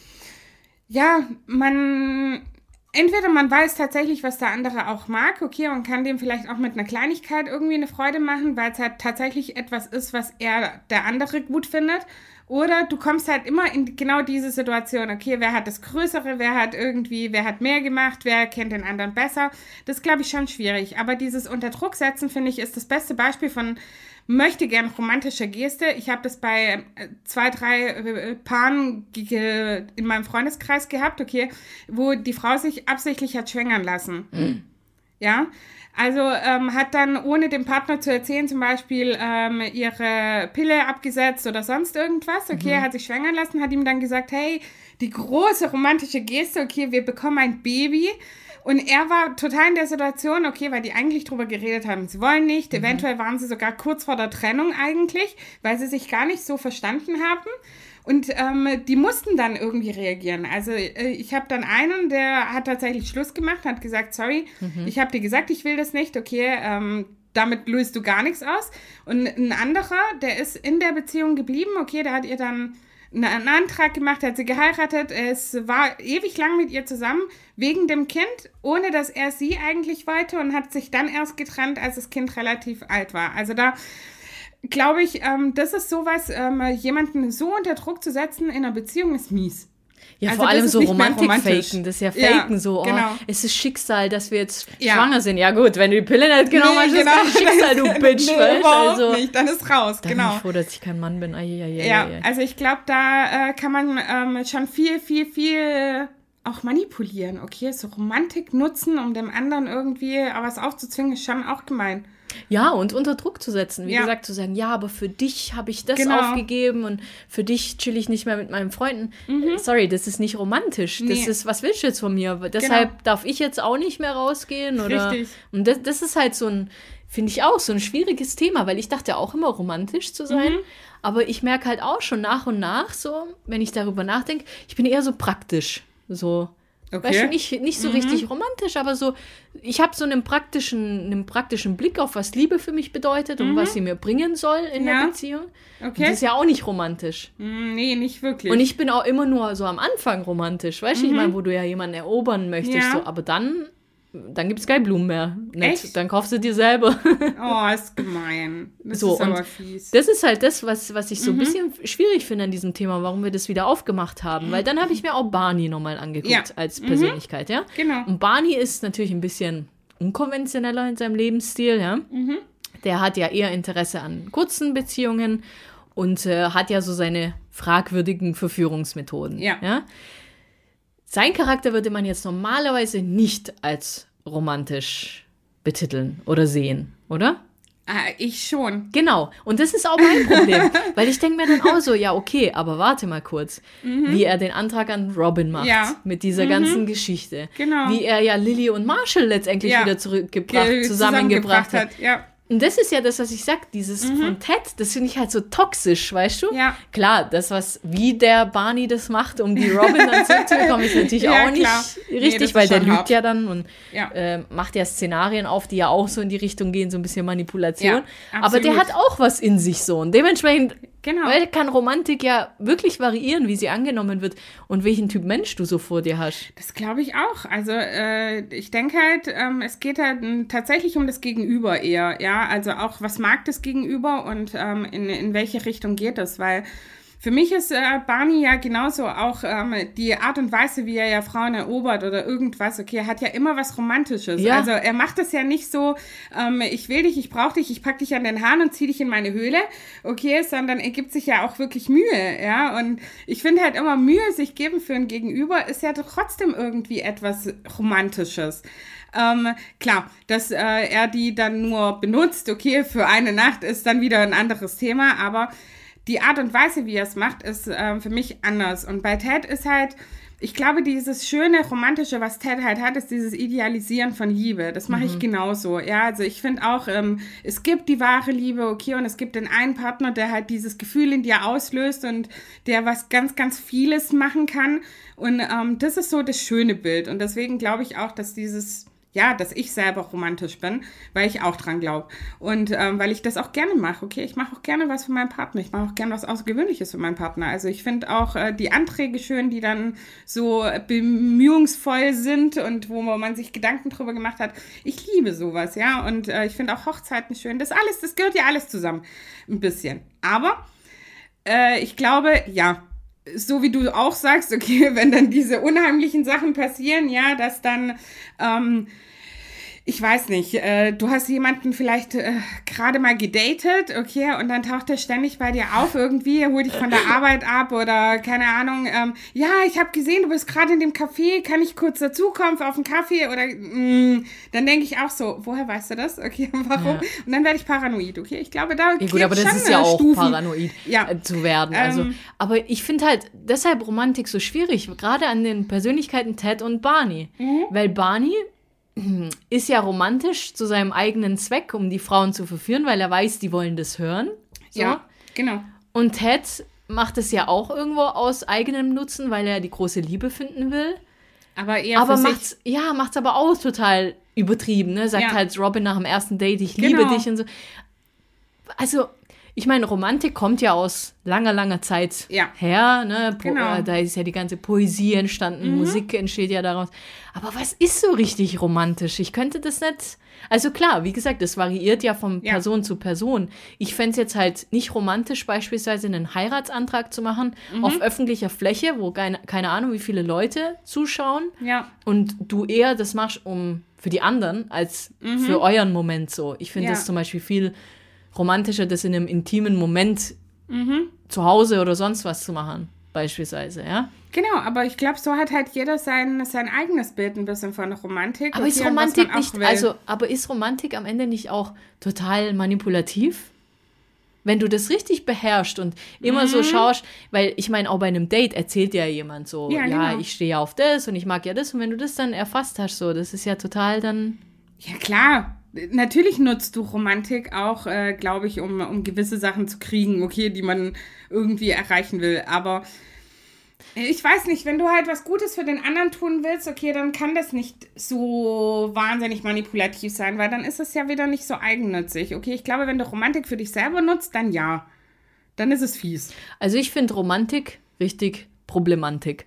entweder man weiß tatsächlich, was der andere auch mag, okay, und kann dem vielleicht auch mit einer Kleinigkeit irgendwie eine Freude machen, weil es halt tatsächlich etwas ist, was der andere gut findet. Oder du kommst halt immer in genau diese Situation, okay, wer hat das Größere, wer hat mehr gemacht, wer kennt den anderen besser. Das ist, glaube ich, schon schwierig. Aber dieses Unterdrucksetzen, finde ich, ist das beste Beispiel von möchte gern romantische Geste. Ich habe das bei 2, 3 Paaren in meinem Freundeskreis gehabt, okay, wo die Frau sich absichtlich hat schwängern lassen. Ja, also hat dann, ohne dem Partner zu erzählen, zum Beispiel ihre Pille abgesetzt oder sonst irgendwas, okay, hat sich schwängern lassen, hat ihm dann gesagt, hey, die große romantische Geste, okay, wir bekommen ein Baby. Und er war total in der Situation, okay, weil die eigentlich drüber geredet haben, sie wollen nicht, eventuell waren sie sogar kurz vor der Trennung eigentlich, weil sie sich gar nicht so verstanden haben. Und die mussten dann irgendwie reagieren. Also ich habe dann einen, der hat tatsächlich Schluss gemacht, hat gesagt, sorry, ich habe dir gesagt, ich will das nicht, okay, damit löst du gar nichts aus. Und ein anderer, der ist in der Beziehung geblieben, okay, der hat ihr dann einen Antrag gemacht, hat sie geheiratet, es war ewig lang mit ihr zusammen, wegen dem Kind, ohne dass er sie eigentlich wollte, und hat sich dann erst getrennt, als das Kind relativ alt war. Also da glaube ich, das ist sowas, jemanden so unter Druck zu setzen in einer Beziehung ist mies. Ja, also vor allem so Romantik-Faken, das ist ja Faken, so, genau. Es ist Schicksal, dass wir jetzt schwanger sind. Ja gut, wenn du die Pille nicht genommen hast, ist kein Schicksal, du Bitch. Also, nicht, dann ist raus, dann bin ich froh, dass ich kein Mann bin. Also ich glaube, da kann man schon viel auch manipulieren, okay? So Romantik nutzen, um dem anderen irgendwie was aufzuzwingen, ist schon auch gemein. Ja, und unter Druck zu setzen. Wie gesagt, zu sagen, ja, aber für dich habe ich das aufgegeben und für dich chill ich nicht mehr mit meinen Freunden. Sorry, das ist nicht romantisch. Das ist, was willst du jetzt von mir? Deshalb darf ich jetzt auch nicht mehr rausgehen. Oder? Richtig. Und das ist halt so ein, finde ich auch, so ein schwieriges Thema, weil ich dachte auch immer romantisch zu sein. Aber ich merke halt auch schon nach und nach so, wenn ich darüber nachdenke, ich bin eher so praktisch. So. Okay. Weißt du, nicht so richtig romantisch, aber so, ich habe so einen praktischen Blick auf, was Liebe für mich bedeutet und was sie mir bringen soll in der Beziehung. Okay. Und das ist ja auch nicht romantisch. Nee, nicht wirklich. Und ich bin auch immer nur so am Anfang romantisch, weißt du, ich meine, wo du ja jemanden erobern möchtest, so, aber dann gibt es keine Blumen mehr. Echt? Dann kaufst du dir selber. Oh, ist gemein. Das ist aber fies. Das ist halt das, was ich so ein bisschen schwierig finde an diesem Thema, warum wir das wieder aufgemacht haben. Weil dann habe ich mir auch Barney nochmal angeguckt als Persönlichkeit, ja? Genau. Und Barney ist natürlich ein bisschen unkonventioneller in seinem Lebensstil, ja? Der hat ja eher Interesse an kurzen Beziehungen und hat ja so seine fragwürdigen Verführungsmethoden. Ja? Sein Charakter würde man jetzt normalerweise nicht als romantisch betiteln oder sehen, oder? Ich schon. Genau. Und das ist auch mein Problem. Weil ich denke mir dann auch so, ja, okay, aber warte mal kurz. Wie er den Antrag an Robin macht mit dieser ganzen Geschichte. Genau. Wie er ja Lily und Marshall letztendlich wieder zusammengebracht hat. Ja. Und das ist ja das, was ich sag, dieses von Ted, das finde ich halt so toxisch, weißt du? Ja. Klar, wie der Barney das macht, um die Robin dann zurückzubekommen, ist natürlich auch nicht richtig, weil der lügt ja dann und macht ja Szenarien auf, die ja auch so in die Richtung gehen, so ein bisschen Manipulation. Ja, aber der hat auch was in sich so und dementsprechend kann Romantik ja wirklich variieren, wie sie angenommen wird und welchen Typ Mensch du so vor dir hast. Das glaube ich auch. Also ich denke halt, es geht halt tatsächlich um das Gegenüber eher, ja, also auch, was mag das Gegenüber und in welche Richtung geht das, weil für mich ist Barney ja genauso auch die Art und Weise, wie er ja Frauen erobert oder irgendwas, okay, er hat ja immer was Romantisches. Ja. Also er macht das ja nicht so, ich will dich, ich brauche dich, ich pack dich an den Haaren und zieh dich in meine Höhle, okay, sondern er gibt sich ja auch wirklich Mühe, ja, und ich finde halt immer, Mühe sich geben für ein Gegenüber ist ja trotzdem irgendwie etwas Romantisches. Klar, dass er die dann nur benutzt, okay, für eine Nacht ist dann wieder ein anderes Thema, aber die Art und Weise, wie er es macht, ist für mich anders. Und bei Ted ist halt, ich glaube, dieses schöne Romantische, was Ted halt hat, ist dieses Idealisieren von Liebe. Das mache ich genauso. Ja, also ich finde auch, es gibt die wahre Liebe, okay, und es gibt den einen Partner, der halt dieses Gefühl in dir auslöst und der was ganz, ganz vieles machen kann. Und das ist so das schöne Bild. Und deswegen glaube ich auch, dass dass ich selber romantisch bin, weil ich auch dran glaube. Und weil ich das auch gerne mache, okay? Ich mache auch gerne was für meinen Partner. Ich mache auch gerne was Außergewöhnliches für meinen Partner. Also ich finde auch die Anträge schön, die dann so bemühungsvoll sind und wo man sich Gedanken drüber gemacht hat. Ich liebe sowas, ja? Und ich finde auch Hochzeiten schön. Das gehört ja alles zusammen. Ein bisschen. Aber ich glaube, ja, so wie du auch sagst, okay, wenn dann diese unheimlichen Sachen passieren, ja, dass dann, ich weiß nicht, du hast jemanden vielleicht gerade mal gedatet, okay, und dann taucht er ständig bei dir auf irgendwie, holt dich von der Arbeit ab oder keine Ahnung, ja, ich habe gesehen, du bist gerade in dem Café, kann ich kurz dazukommen auf einen Kaffee oder, dann denke ich auch so, woher weißt du das? Okay, warum? Ja. Und dann werde ich paranoid, okay, ich glaube, da ja, gut, aber das ist ja auch Stufen. Paranoid zu werden, also, aber ich finde halt deshalb Romantik so schwierig, gerade an den Persönlichkeiten Ted und Barney, weil Barney ist ja romantisch zu seinem eigenen Zweck, um die Frauen zu verführen, weil er weiß, die wollen das hören. So. Ja, genau. Und Ted macht es ja auch irgendwo aus eigenem Nutzen, weil er die große Liebe finden will. Aber macht's aber auch total übertrieben, ne? Sagt halt Robin nach dem ersten Date, ich liebe dich und so. Also, ich meine, Romantik kommt ja aus langer, langer Zeit her, ne? Da ist ja die ganze Poesie entstanden, Musik entsteht ja daraus. Aber was ist so richtig romantisch? Ich könnte das nicht, also klar, wie gesagt, das variiert ja von Person zu Person. Ich fände es jetzt halt nicht romantisch, beispielsweise einen Heiratsantrag zu machen auf öffentlicher Fläche, wo keine Ahnung, wie viele Leute zuschauen. Ja. Und du eher das machst für die anderen als für euren Moment so. Ich finde das zum Beispiel viel romantischer, das in einem intimen Moment zu Hause oder sonst was zu machen, beispielsweise, ja? Genau, aber ich glaube, so hat halt jeder sein eigenes Bild ein bisschen von Romantik. Aber ist Romantik nicht, ist Romantik am Ende nicht auch total manipulativ? Wenn du das richtig beherrschst und immer so schaust, weil ich meine, auch bei einem Date erzählt ja jemand so, genau. Ich stehe ja auf das und ich mag ja das und wenn du das dann erfasst hast, so, das ist ja total dann... Ja, klar. Natürlich nutzt du Romantik auch, glaube ich, um gewisse Sachen zu kriegen, okay, die man irgendwie erreichen will. Aber ich weiß nicht, wenn du halt was Gutes für den anderen tun willst, okay, dann kann das nicht so wahnsinnig manipulativ sein, weil dann ist es ja wieder nicht so eigennützig. Okay, ich glaube, wenn du Romantik für dich selber nutzt, dann ja. Dann ist es fies. Also ich finde Romantik richtig Problematik.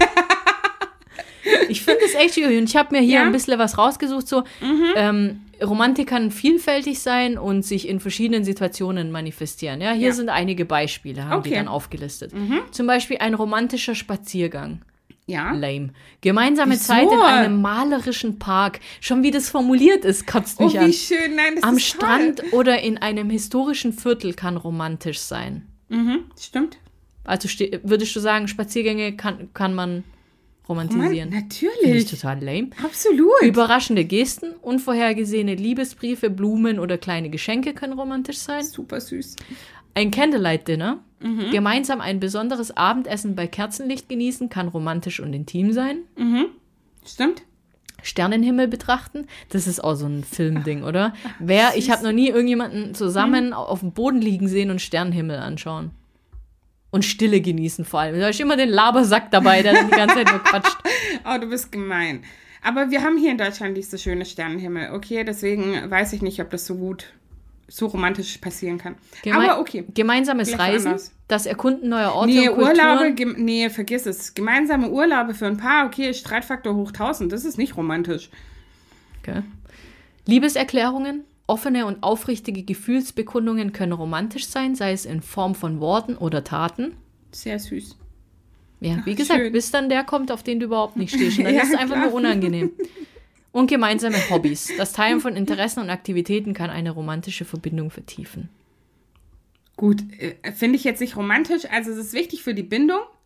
Ich finde es echt schwierig und ich habe mir hier ein bisschen was rausgesucht, so Romantik kann vielfältig sein und sich in verschiedenen Situationen manifestieren. Ja, hier sind einige Beispiele, haben die dann aufgelistet. Zum Beispiel ein romantischer Spaziergang. Ja. Lame. Gemeinsame Zeit in einem malerischen Park. Schon wie das formuliert ist, kotzt mich an. Oh, wie schön. Nein, das Am ist Strand toll. oder in einem historischen Viertel kann romantisch sein. Stimmt. Also würdest du sagen, Spaziergänge kann man romantisieren? Natürlich. Finde ich total lame. Absolut. Überraschende Gesten, unvorhergesehene Liebesbriefe, Blumen oder kleine Geschenke können romantisch sein. Super süß. Ein Candlelight-Dinner, gemeinsam ein besonderes Abendessen bei Kerzenlicht genießen, kann romantisch und intim sein. Stimmt. Sternenhimmel betrachten, das ist auch so ein Filmding, oder? Ich habe noch nie irgendjemanden zusammen auf dem Boden liegen sehen und Sternenhimmel anschauen. Und Stille genießen vor allem. Da ist immer den Labersack dabei, der dann die ganze Zeit nur quatscht. Oh, du bist gemein. Aber wir haben hier in Deutschland nicht so schöne Sternenhimmel, okay? Deswegen weiß ich nicht, ob das so romantisch passieren kann. Aber okay. Gemeinsames Vielleicht Reisen, anders. das Erkunden neuer Orte und Kulturen. Urlaube, vergiss es. Gemeinsame Urlaube für ein Paar, okay, Streitfaktor hoch 1000, das ist nicht romantisch. Okay. Liebeserklärungen, offene und aufrichtige Gefühlsbekundungen können romantisch sein, sei es in Form von Worten oder Taten. Sehr süß. Ja, wie gesagt, schön. Bis dann der kommt, auf den du überhaupt nicht stehst. Und dann ist es einfach nur unangenehm. Und gemeinsame Hobbys. Das Teilen von Interessen und Aktivitäten kann eine romantische Verbindung vertiefen. Gut, finde ich jetzt nicht romantisch. Also es ist wichtig für die Bindung,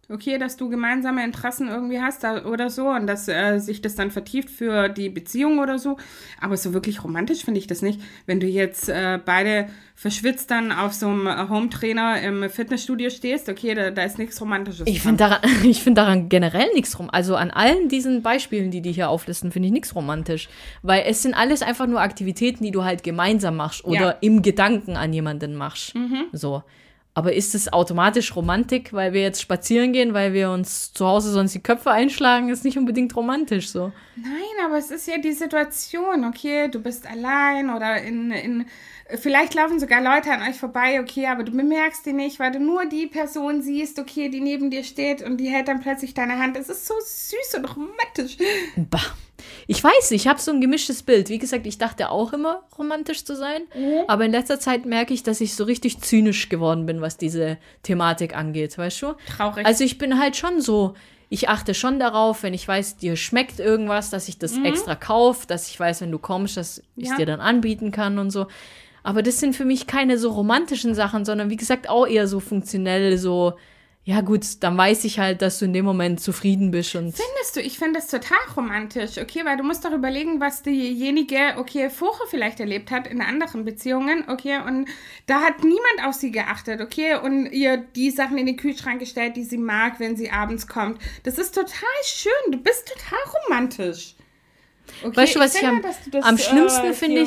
okay, dass du gemeinsame Interessen irgendwie hast oder so und dass sich das dann vertieft für die Beziehung oder so. Aber so wirklich romantisch finde ich das nicht. Wenn du jetzt beide verschwitzt dann auf so einem Home-Trainer im Fitnessstudio stehst, okay, da ist nichts Romantisches. Ich finde daran generell nichts rom. Also an allen diesen Beispielen, die hier auflisten, finde ich nichts romantisch. Weil es sind alles einfach nur Aktivitäten, die du halt gemeinsam machst oder im Gedanken an jemanden machst. So. Aber ist es automatisch Romantik, weil wir jetzt spazieren gehen, weil wir uns zu Hause sonst die Köpfe einschlagen, ist nicht unbedingt romantisch so. Nein, aber es ist ja die Situation, okay, du bist allein oder vielleicht laufen sogar Leute an euch vorbei, okay, aber du bemerkst die nicht, weil du nur die Person siehst, okay, die neben dir steht und die hält dann plötzlich deine Hand. Es ist so süß und romantisch. Bah. Ich weiß nicht, ich habe so ein gemischtes Bild. Wie gesagt, ich dachte auch immer, romantisch zu sein. Aber in letzter Zeit merke ich, dass ich so richtig zynisch geworden bin, was diese Thematik angeht, weißt du? Traurig. Also ich bin halt schon so, ich achte schon darauf, wenn ich weiß, dir schmeckt irgendwas, dass ich das extra kaufe, dass ich weiß, wenn du kommst, dass ich es dir dann anbieten kann und so. Aber das sind für mich keine so romantischen Sachen, sondern wie gesagt auch eher so funktionell, so, ja gut, dann weiß ich halt, dass du in dem Moment zufrieden bist. Und findest du? Ich finde das total romantisch, okay, weil du musst doch überlegen, was diejenige, okay, vorher vielleicht erlebt hat in anderen Beziehungen, okay, und da hat niemand auf sie geachtet, okay, und ihr die Sachen in den Kühlschrank gestellt, die sie mag, wenn sie abends kommt. Das ist total schön, du bist total romantisch. Okay, weißt du, was ich am schlimmsten finde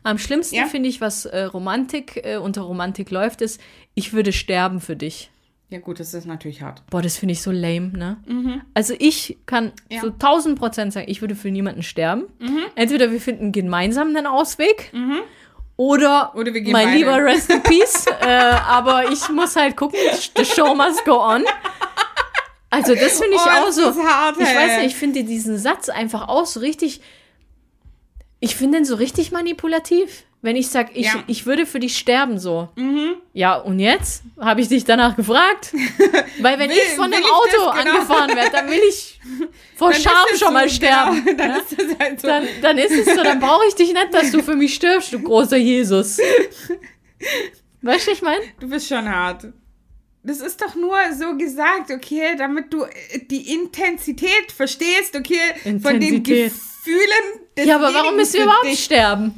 ich, was Romantik unter Romantik läuft, ist, ich würde sterben für dich. Ja gut, das ist natürlich hart. Boah, das finde ich so lame, ne? Also ich kann so 1000% sagen, ich würde für niemanden sterben. Entweder wir finden gemeinsam einen Ausweg oder wir gehen mein beide. Lieber Rest in Peace. Aber ich muss halt gucken, the show must go on. Also das finde ich auch so. Hart, ich weiß nicht, ich finde diesen Satz einfach auch so richtig, ich finde den so richtig manipulativ. Wenn ich sage, ich würde für dich sterben, so. Ja, und jetzt? Habe ich dich danach gefragt? Weil wenn ich von einem Auto angefahren werde, dann will ich vor Scham schon mal sterben. Genau, dann ist es halt so. Dann ist es so, dann brauche ich dich nicht, dass du für mich stirbst, du großer Jesus. Weißt du, ich meine? Du bist schon hart. Das ist doch nur so gesagt, okay, damit du die Intensität verstehst, okay, von den Gefühlen. Ja, aber warum müssen wir überhaupt sterben?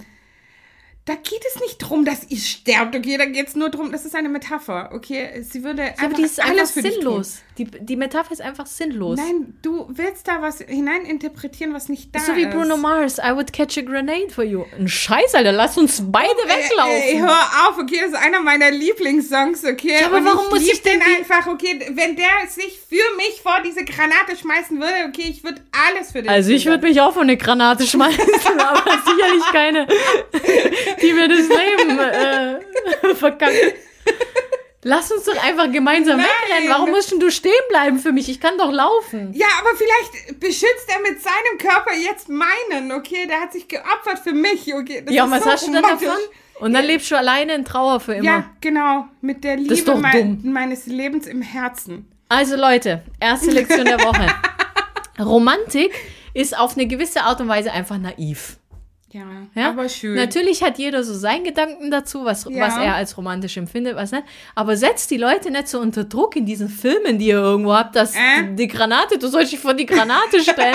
Da geht es nicht drum, dass ihr sterbt, okay? Da geht es nur drum, das ist eine Metapher, okay? Sie würde einfach aber die ist alles einfach für dich sinnlos. Die Metapher ist einfach sinnlos. Nein, du willst da was hineininterpretieren, was nicht da ist. So wie Bruno Mars, I would catch a grenade for you. Ein Scheiß, Alter, lass uns beide weglaufen. Hör auf, okay? Das ist einer meiner Lieblingssongs, okay? Ja, aber und warum muss ich den einfach, okay? Wenn der sich für mich vor diese Granate schmeißen würde, okay, ich würde alles für den Also ich würde mich auch vor eine Granate schmeißen, aber sicherlich keine, die mir das Leben verkackt. Lass uns doch einfach gemeinsam wegrennen. Warum musst du stehen bleiben für mich? Ich kann doch laufen. Ja, aber vielleicht beschützt er mit seinem Körper jetzt meinen, okay? Der hat sich geopfert für mich, okay? Das ja, und was hast du dann davon? Und dann lebst du alleine in Trauer für immer. Ja, genau. Mit der Liebe meines Lebens im Herzen. Also Leute, erste Lektion der Woche. Romantik ist auf eine gewisse Art und Weise einfach naiv. Ja, aber schön. Natürlich hat jeder so seinen Gedanken dazu, was er als romantisch empfindet, was nicht. Aber setzt die Leute nicht so unter Druck in diesen Filmen, die ihr irgendwo habt, dass die Granate, du sollst dich vor die Granate stellen.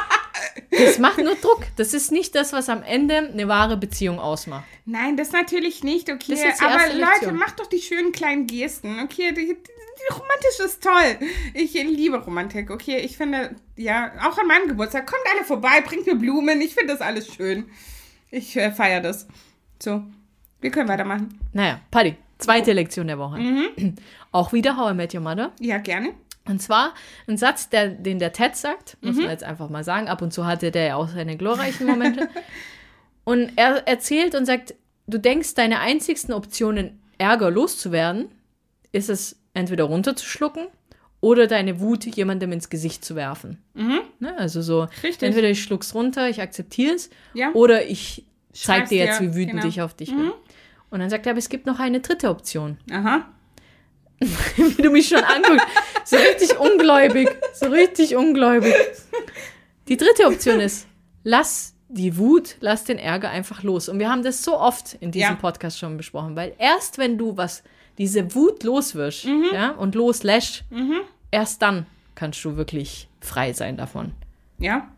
Das macht nur Druck. Das ist nicht das, was am Ende eine wahre Beziehung ausmacht. Nein, das natürlich nicht, okay. Aber Leute, macht doch die schönen kleinen Gesten, okay. Die romantisch ist toll. Ich liebe Romantik, okay. Ich finde, ja, auch an meinem Geburtstag, kommt alle vorbei, bringt mir Blumen. Ich finde das alles schön. Ich feiere das. So, wir können weitermachen. Naja, Paddy, zweite Lektion der Woche. Auch wieder How I Met Your Mother. Ja, gerne. Und zwar ein Satz, den der Ted sagt, muss man jetzt einfach mal sagen. Ab und zu hatte der ja auch seine glorreichen Momente. Und er erzählt und sagt, du denkst, deine einzigsten Optionen, Ärger loszuwerden, ist es, entweder runterzuschlucken oder deine Wut jemandem ins Gesicht zu werfen. Ne? Also so, entweder ich schluck's runter, ich akzeptiere es, oder ich zeig dir jetzt, wie wütend ich auf dich bin. Und dann sagt er, aber es gibt noch eine dritte Option. Aha. Wie du mich schon anguckst. So richtig ungläubig. Die dritte Option ist, lass den Ärger einfach los. Und wir haben das so oft in diesem Podcast schon besprochen, weil erst wenn du diese Wut loswirst und loslässt, erst dann kannst du wirklich frei sein davon. Ja.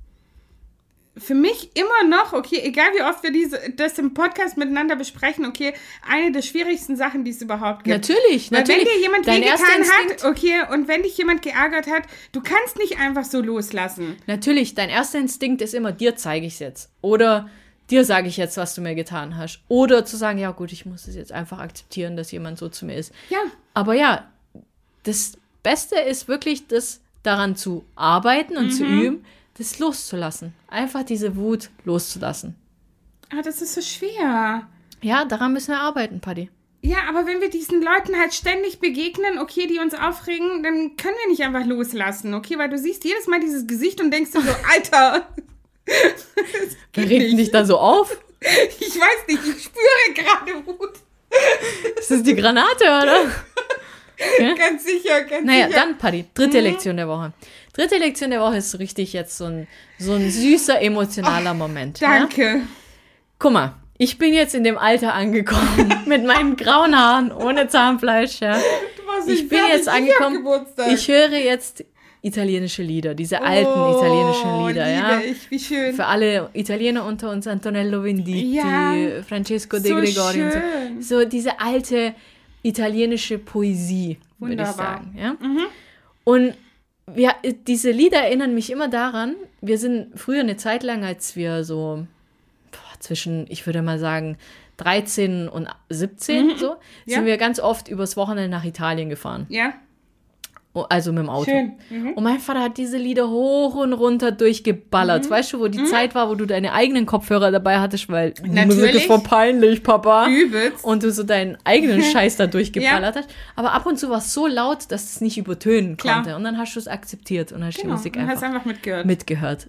Für mich immer noch, okay, egal wie oft wir das im Podcast miteinander besprechen, okay, eine der schwierigsten Sachen, die es überhaupt gibt. Natürlich. Wenn dir jemand wehgetan hat, okay, und wenn dich jemand geärgert hat, du kannst nicht einfach so loslassen. Natürlich, dein erster Instinkt ist immer, dir zeige ich es jetzt. Oder dir sage ich jetzt, was du mir getan hast. Oder zu sagen, ja gut, ich muss es jetzt einfach akzeptieren, dass jemand so zu mir ist. Ja. Aber ja, das Beste ist wirklich, das daran zu arbeiten und zu üben, das loszulassen. Einfach diese Wut loszulassen. Ah, das ist so schwer. Ja, daran müssen wir arbeiten, Paddy. Ja, aber wenn wir diesen Leuten halt ständig begegnen, okay, die uns aufregen, dann können wir nicht einfach loslassen, okay? Weil du siehst jedes Mal dieses Gesicht und denkst dir so, Alter, Wer regt dich da so auf? Ich weiß nicht, ich spüre gerade Wut. Ist das die Granate, oder? Okay. Ganz sicher, ganz sicher. Naja, dann, Paddy, dritte Lektion der Woche. Dritte Lektion der Woche ist so richtig jetzt so ein süßer, emotionaler Moment. Danke. Ja? Guck mal, ich bin jetzt in dem Alter angekommen, mit meinen grauen Haaren, ohne Zahnfleisch. Ja. Ich bin jetzt angekommen, ich höre jetzt italienische Lieder, diese alten italienischen Lieder. Ja. Ich, wie schön. Für alle Italiener unter uns, Antonello Venditti, Francesco De Gregori und so diese alte italienische Poesie, würde ich sagen. Ja? Und diese Lieder erinnern mich immer daran, wir sind früher eine Zeit lang, als wir so zwischen, ich würde mal sagen, 13 und 17 sind wir ganz oft übers Wochenende nach Italien gefahren. Ja. Also mit dem Auto. Schön. Und mein Vater hat diese Lieder hoch und runter durchgeballert. Weißt du, wo die Zeit war, wo du deine eigenen Kopfhörer dabei hattest, weil die Musik ist voll peinlich, Papa. Übelst. Und du so deinen eigenen Scheiß da durchgeballert hast. Aber ab und zu war es so laut, dass es nicht übertönen konnte. Und dann hast du es akzeptiert und hast die Musik einfach mitgehört.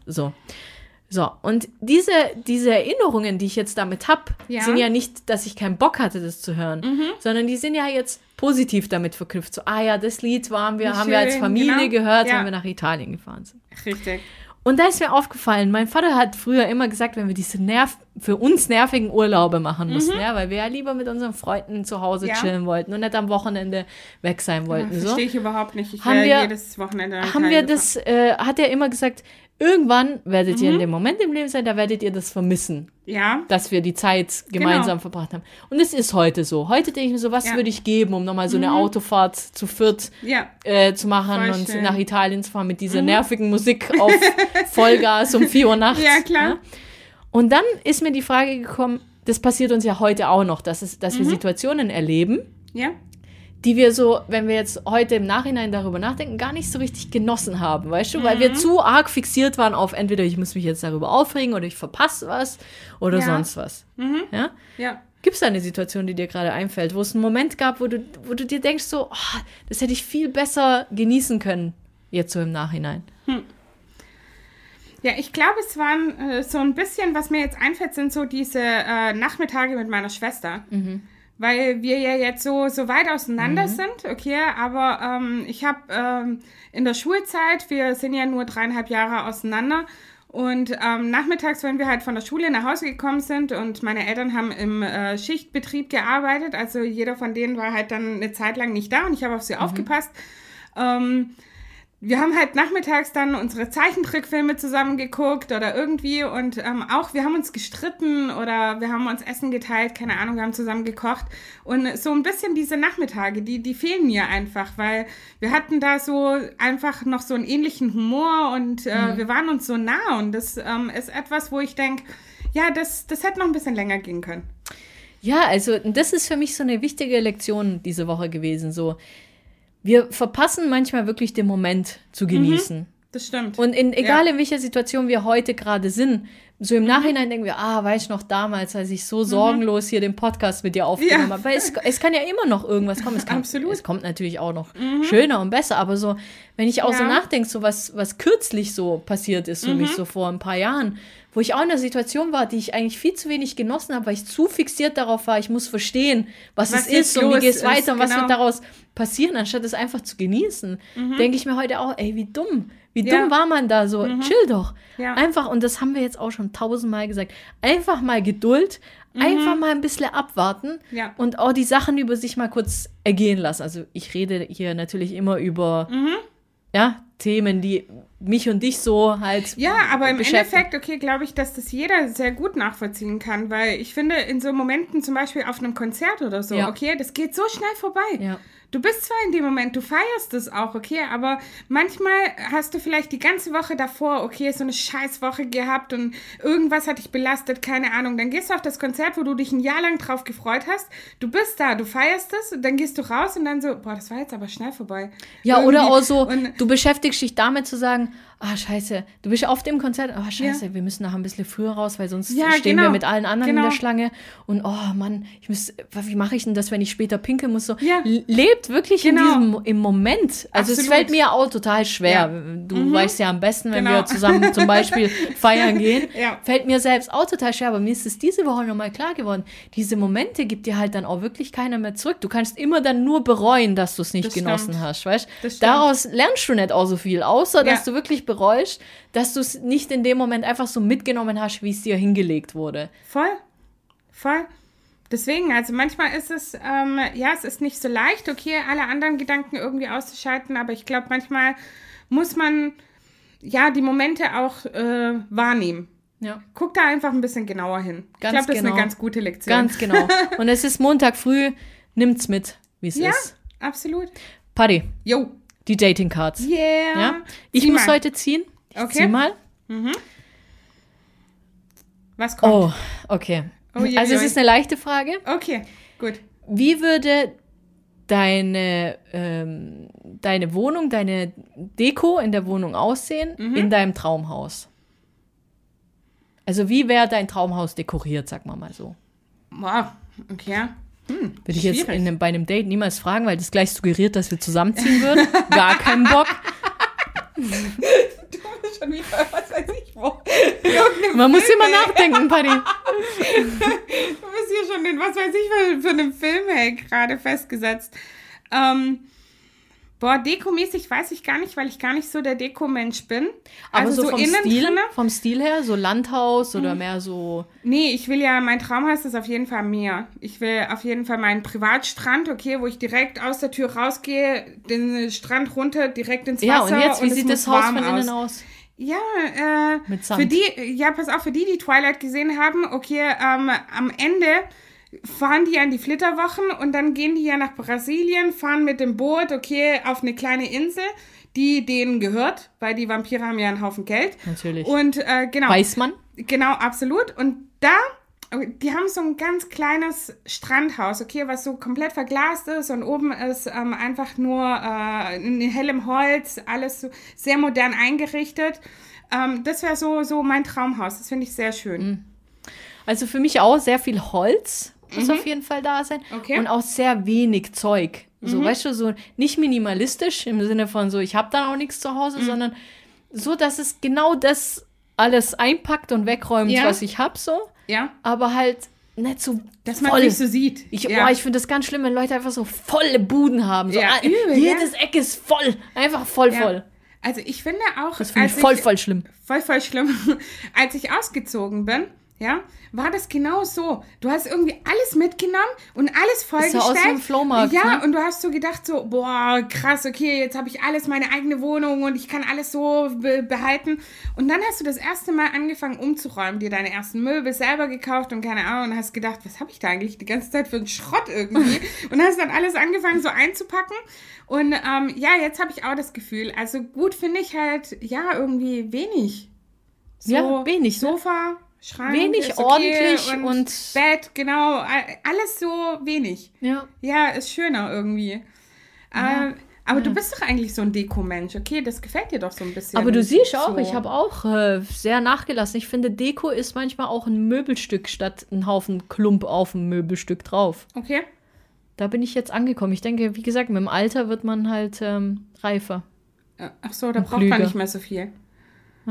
So, und diese Erinnerungen, die ich jetzt damit habe, sind ja nicht, dass ich keinen Bock hatte, das zu hören, sondern die sind ja jetzt positiv damit verknüpft. So, das Lied haben wir als Familie gehört, wenn wir nach Italien gefahren sind. Richtig. Und da ist mir aufgefallen, mein Vater hat früher immer gesagt, wenn wir diese für uns nervigen Urlaube machen mussten, weil wir ja lieber mit unseren Freunden zu Hause chillen wollten und nicht am Wochenende weg sein wollten. Verstehe ich überhaupt nicht. Ich wäre jedes Wochenende hat er immer gesagt, irgendwann werdet ihr in dem Moment im Leben sein, da werdet ihr das vermissen. Ja. Dass wir die Zeit gemeinsam verbracht haben. Und es ist heute so. Heute denke ich mir so, was würde ich geben, um nochmal so eine Autofahrt zu viert zu machen voll und schön. Nach Italien zu fahren mit dieser nervigen Musik auf Vollgas um 4 Uhr nachts. Ja, klar. Ja? Und dann ist mir die Frage gekommen, das passiert uns ja heute auch noch, dass wir Situationen erleben, die wir so, wenn wir jetzt heute im Nachhinein darüber nachdenken, gar nicht so richtig genossen haben, weißt du? Weil wir zu arg fixiert waren auf entweder ich muss mich jetzt darüber aufregen oder ich verpasse was oder sonst was. Ja? Ja. Gibt es da eine Situation, die dir gerade einfällt, wo es einen Moment gab, wo du dir denkst so, das hätte ich viel besser genießen können, jetzt so im Nachhinein? Ja, ich glaube, es waren so ein bisschen, was mir jetzt einfällt, sind so diese Nachmittage mit meiner Schwester. Weil wir ja jetzt so weit auseinander sind, okay, aber ich habe in der Schulzeit, wir sind ja nur 3,5 Jahre auseinander und nachmittags, wenn wir halt von der Schule nach Hause gekommen sind und meine Eltern haben im Schichtbetrieb gearbeitet, also jeder von denen war halt dann eine Zeit lang nicht da und ich habe auf sie aufgepasst. Wir haben halt nachmittags dann unsere Zeichentrickfilme zusammen geguckt oder irgendwie und auch wir haben uns gestritten oder wir haben uns Essen geteilt, keine Ahnung, wir haben zusammen gekocht und so ein bisschen diese Nachmittage, die fehlen mir einfach, weil wir hatten da so einfach noch so einen ähnlichen Humor und wir waren uns so nah und das ist etwas, wo ich denke, ja, das hätte noch ein bisschen länger gehen können. Ja, also das ist für mich so eine wichtige Lektion diese Woche gewesen, so wir verpassen manchmal wirklich den Moment zu genießen. Das stimmt. Und egal in welcher Situation wir heute gerade sind, so im Nachhinein denken wir, weißt du noch damals, als ich so sorgenlos hier den Podcast mit dir aufgenommen habe. Weil es kann ja immer noch irgendwas kommen. Es kommt natürlich auch noch schöner und besser, aber so, wenn ich auch so nachdenke, so was kürzlich so passiert ist für mich, so vor ein paar Jahren, wo ich auch in einer Situation war, die ich eigentlich viel zu wenig genossen habe, weil ich zu fixiert darauf war, ich muss verstehen, was es ist und wie geht es weiter und was wird daraus. passieren, anstatt es einfach zu genießen. Denke ich mir heute auch, ey, wie dumm. Wie dumm war man da so? Chill doch. Ja. Einfach, und das haben wir jetzt auch schon 1000-mal gesagt, einfach mal Geduld, einfach mal ein bisschen abwarten und auch die Sachen über sich mal kurz ergehen lassen. Also ich rede hier natürlich immer über Themen, die mich und dich so halt ja, aber im Endeffekt, okay, glaube ich, dass das jeder sehr gut nachvollziehen kann, weil ich finde, in so Momenten, zum Beispiel auf einem Konzert oder so, okay, das geht so schnell vorbei. Ja. Du bist zwar in dem Moment, du feierst es auch, okay, aber manchmal hast du vielleicht die ganze Woche davor, okay, so eine Scheißwoche gehabt und irgendwas hat dich belastet, keine Ahnung. Dann gehst du auf das Konzert, wo du dich ein Jahr lang drauf gefreut hast. Du bist da, du feierst es und dann gehst du raus und dann so, boah, das war jetzt aber schnell vorbei. Ja, irgendwie. Oder auch so, du beschäftigst dich damit zu sagen, scheiße, du bist auf dem Konzert, scheiße, wir müssen nachher ein bisschen früher raus, weil sonst stehen wir mit allen anderen in der Schlange und oh Mann, wie mache ich denn das, wenn ich später pinkeln muss? So, lebt wirklich im Moment. Also Absolut. Es fällt mir auch total schwer. Ja. Du weißt ja am besten, wenn wir zusammen zum Beispiel feiern gehen, fällt mir selbst auch total schwer, aber mir ist es diese Woche nochmal klar geworden, diese Momente gibt dir halt dann auch wirklich keiner mehr zurück. Du kannst immer dann nur bereuen, dass du es nicht genossen hast, weißt? Daraus lernst du nicht auch so viel, außer dass du wirklich bereust, dass du es nicht in dem Moment einfach so mitgenommen hast, wie es dir hingelegt wurde. Voll. Deswegen, also manchmal ist es, es ist nicht so leicht, okay, alle anderen Gedanken irgendwie auszuschalten, aber ich glaube, manchmal muss man, die Momente auch wahrnehmen. Ja. Guck da einfach ein bisschen genauer hin. Ich glaube, das ist eine ganz gute Lektion. Ganz genau. Und es ist Montag früh, nimmt's mit, wie es ist. Ja, absolut. Paddy. Jo. Die Dating Cards. Yeah. Ja? Ich muss heute ziehen. Ich zieh mal. Was kommt? Oh, okay. Also es ist eine leichte Frage. Okay, gut. Wie würde deine Wohnung, deine Deko in der Wohnung aussehen in deinem Traumhaus? Also wie wäre dein Traumhaus dekoriert, sag mal so? Wow, okay. Würde ich jetzt bei einem Date niemals fragen, weil das gleich suggeriert, dass wir zusammenziehen würden. Gar keinen Bock. Du bist schon wieder, was weiß ich wo. Man muss immer nachdenken, Paddy. Du bist hier schon in, was weiß ich, für einen Film gerade festgesetzt. Dekomäßig weiß ich gar nicht, weil ich gar nicht so der Deko-Mensch bin. Aber also so vom Stil her, so Landhaus oder mehr so... Nee, mein Traumhaus ist auf jeden Fall Meer. Ich will auf jeden Fall meinen Privatstrand, okay, wo ich direkt aus der Tür rausgehe, den Strand runter, direkt ins Wasser. Ja, und jetzt, wie sieht das Haus von innen aus? Ja, mit Sand. für die Twilight gesehen haben, okay, am Ende fahren die an die Flitterwochen und dann gehen die ja nach Brasilien, fahren mit dem Boot, okay, auf eine kleine Insel, die denen gehört, weil die Vampire haben ja einen Haufen Geld. Natürlich. Und genau. Weiß man? Genau, absolut. Und die haben so ein ganz kleines Strandhaus, okay, was so komplett verglast ist und oben ist einfach nur in hellem Holz, alles so sehr modern eingerichtet. Das wäre so mein Traumhaus. Das finde ich sehr schön. Also für mich auch sehr viel Holz muss auf jeden Fall da sein. Okay. Und auch sehr wenig Zeug. So, weißt du, so nicht minimalistisch im Sinne von so, ich habe dann auch nichts zu Hause, sondern so, dass es genau das alles einpackt und wegräumt, was ich habe, so. Ja. Aber halt nicht so dass man nicht so sieht. Ich finde das ganz schlimm, wenn Leute einfach so volle Buden haben. So, jedes Eck ist voll. Einfach voll. Also ich finde auch... Das finde ich voll schlimm. Voll schlimm. Als ich ausgezogen bin, war das genau so. Du hast irgendwie alles mitgenommen und alles vollgestellt. Das sah aus wie ein Flohmarkt. Ja, und du hast so gedacht so, boah, krass, okay, jetzt habe ich alles, meine eigene Wohnung und ich kann alles so behalten. Und dann hast du das erste Mal angefangen umzuräumen, dir deine ersten Möbel selber gekauft und keine Ahnung und hast gedacht, was habe ich da eigentlich die ganze Zeit für einen Schrott irgendwie? Und hast dann alles angefangen so einzupacken. Und jetzt habe ich auch das Gefühl, also gut finde ich halt, irgendwie wenig. So, wenig. Sofa, Schrank, wenig, ist okay ordentlich und Bett, genau, alles so wenig. Ja, ist schöner irgendwie. Aber du bist doch eigentlich so ein Deko-Mensch, okay? Das gefällt dir doch so ein bisschen. Aber du siehst auch, ich habe auch sehr nachgelassen. Ich finde, Deko ist manchmal auch ein Möbelstück statt ein Haufen Klump auf dem Möbelstück drauf. Okay. Da bin ich jetzt angekommen. Ich denke, wie gesagt, mit dem Alter wird man halt reifer. Ach so, da braucht man nicht mehr so viel. Ja.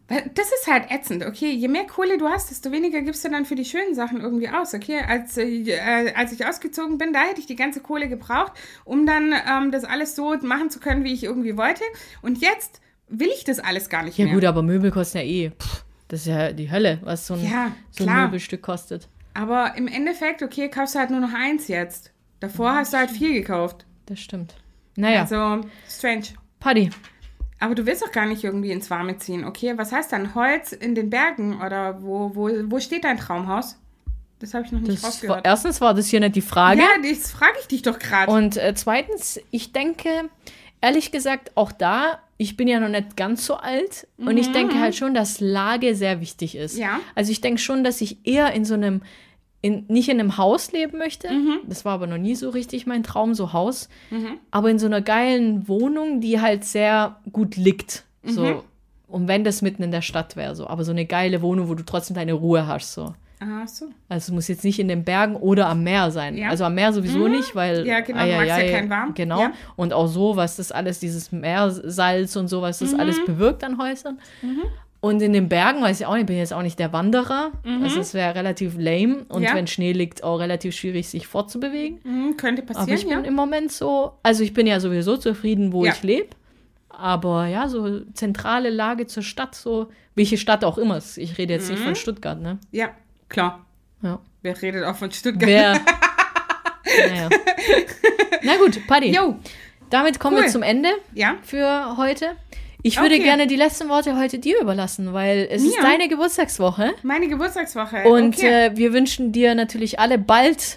Das ist halt ätzend, okay? Je mehr Kohle du hast, desto weniger gibst du dann für die schönen Sachen irgendwie aus, okay? Als ich ausgezogen bin, da hätte ich die ganze Kohle gebraucht, um dann das alles so machen zu können, wie ich irgendwie wollte. Und jetzt will ich das alles gar nicht mehr. Ja gut, aber Möbel kosten ja eh. Das ist ja die Hölle, was so ein Möbelstück kostet. Aber im Endeffekt, okay, kaufst du halt nur noch 1 jetzt. Davor hast du halt 4 gekauft. Das stimmt. Naja. Also, strange. Paddy. Aber du willst doch gar nicht irgendwie ins Warme ziehen, okay? Was heißt dann? Holz in den Bergen? Oder wo steht dein Traumhaus? Das habe ich noch nicht rausgehört. Erstens war das hier nicht die Frage. Ja, das frage ich dich doch gerade. Und zweitens, ich denke, ehrlich gesagt, auch da, ich bin ja noch nicht ganz so alt. Und ich denke halt schon, dass Lage sehr wichtig ist. Ja. Also ich denke schon, dass ich eher in so einem nicht in einem Haus leben möchte. Das war aber noch nie so richtig mein Traum, so Haus. Aber in so einer geilen Wohnung, die halt sehr gut liegt. So. Und wenn das mitten in der Stadt wäre, so. Aber so eine geile Wohnung, wo du trotzdem deine Ruhe hast, so. Ach so. Also es muss jetzt nicht in den Bergen oder am Meer sein. Ja. Also am Meer sowieso nicht, weil... Ja, genau, du magst ja kein Warm. Genau. Ja. Und auch so, was das alles, dieses Meersalz und so, was das alles bewirkt an Häusern. Und in den Bergen, weiß ich auch nicht, bin jetzt auch nicht der Wanderer. Also es wäre relativ lame. Und wenn Schnee liegt, auch relativ schwierig, sich fortzubewegen. Könnte passieren, aber ich bin im Moment so, also ich bin ja sowieso zufrieden, wo ich lebe. Aber ja, so zentrale Lage zur Stadt, so welche Stadt auch immer. Ich rede jetzt nicht von Stuttgart, ne? Ja, klar. Ja. Wer redet auch von Stuttgart? Naja. Na gut, Paddy. Jo. Damit kommen wir zum Ende für heute. Ich würde gerne die letzten Worte heute dir überlassen, weil es ist deine Geburtstagswoche. Meine Geburtstagswoche. Und wir wünschen dir natürlich alle bald.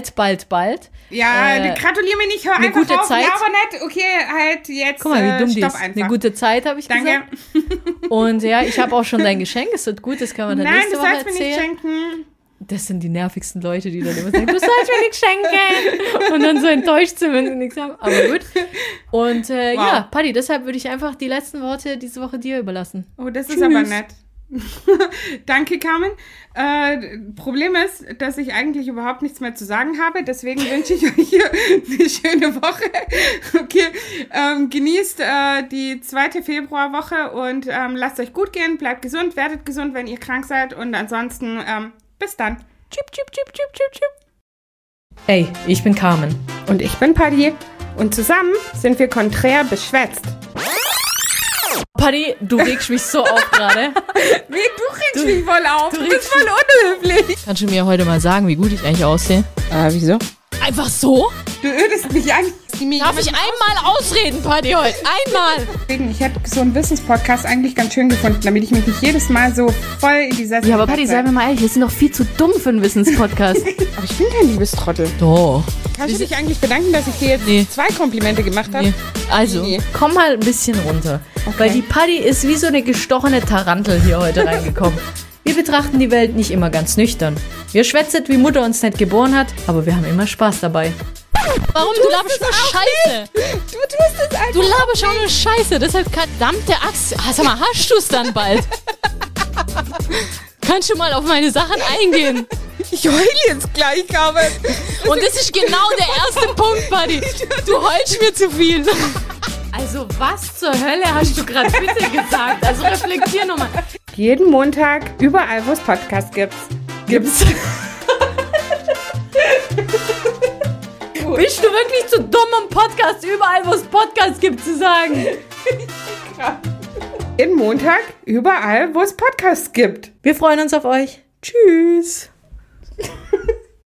Ja, gratuliere mir nicht, hör eine einfach gute auf, Zeit. aber nicht. Okay, halt jetzt. Guck mal, wie dumm die ist. Einfach. Eine gute Zeit, habe ich gesagt. Und ja, ich habe auch schon dein Geschenk. Es wird gut, das können wir dann nächste Woche erzählen. Nein, du sollst mir nicht schenken. Das sind die nervigsten Leute, die dann immer sagen, du sollst mir nichts schenken. Und dann so enttäuscht sind, wenn sie nichts haben. Aber gut. Und ja, Paddy, deshalb würde ich einfach die letzten Worte diese Woche dir überlassen. Oh, das ist aber nett. Danke, Carmen. Problem ist, dass ich eigentlich überhaupt nichts mehr zu sagen habe. Deswegen wünsche ich euch eine schöne Woche. Okay, genießt die 2. Februarwoche und lasst euch gut gehen. Bleibt gesund, werdet gesund, wenn ihr krank seid. Und ansonsten, bis dann. Tschüpp. Hey, ich bin Carmen. Und ich bin Paddy. Und zusammen sind wir konträr beschwätzt. Paddy, du regst mich so auf gerade. Nee, du regst mich voll auf. Du bist voll unhöflich. Kannst du mir heute mal sagen, wie gut ich eigentlich aussehe? Wieso? Einfach so? Du ödest mich an. Darf ich einmal ausreden, Paddy, heute? Einmal! Ich hätte so einen Wissenspodcast eigentlich ganz schön gefunden, damit ich mich nicht jedes Mal so voll in die Sessel... Ja, aber Paddy, sei mir mal ehrlich, wir sind doch viel zu dumm für einen Wissenspodcast. Aber ich bin kein Liebestrottel. Doch. Kannst du dich eigentlich bedanken, dass ich dir jetzt 2 Komplimente gemacht habe? Nee. Also, komm mal ein bisschen runter. Okay. Weil die Paddy ist wie so eine gestochene Tarantel hier heute reingekommen. Wir betrachten die Welt nicht immer ganz nüchtern. Wir schwätzen, wie Mutter uns nicht geboren hat, aber wir haben immer Spaß dabei. Warum? Du laberst nur Scheiße. Du tust es einfach. Du laberst auch nur Scheiße. Deshalb verdammte Axt. Sag mal, hast du es dann bald? Kannst du mal auf meine Sachen eingehen? Ich heule jetzt gleich, Carmen. Und das ist genau der erste Punkt, Buddy. Du heulst mir zu viel. Also was zur Hölle hast du gerade bitte gesagt? Also reflektier nochmal. Jeden Montag, überall, wo es Podcasts gibt. Bist du wirklich zu dumm, um Podcast überall, wo es Podcasts gibt, zu sagen? Jeden Montag, überall, wo es Podcasts gibt. Wir freuen uns auf euch. Tschüss.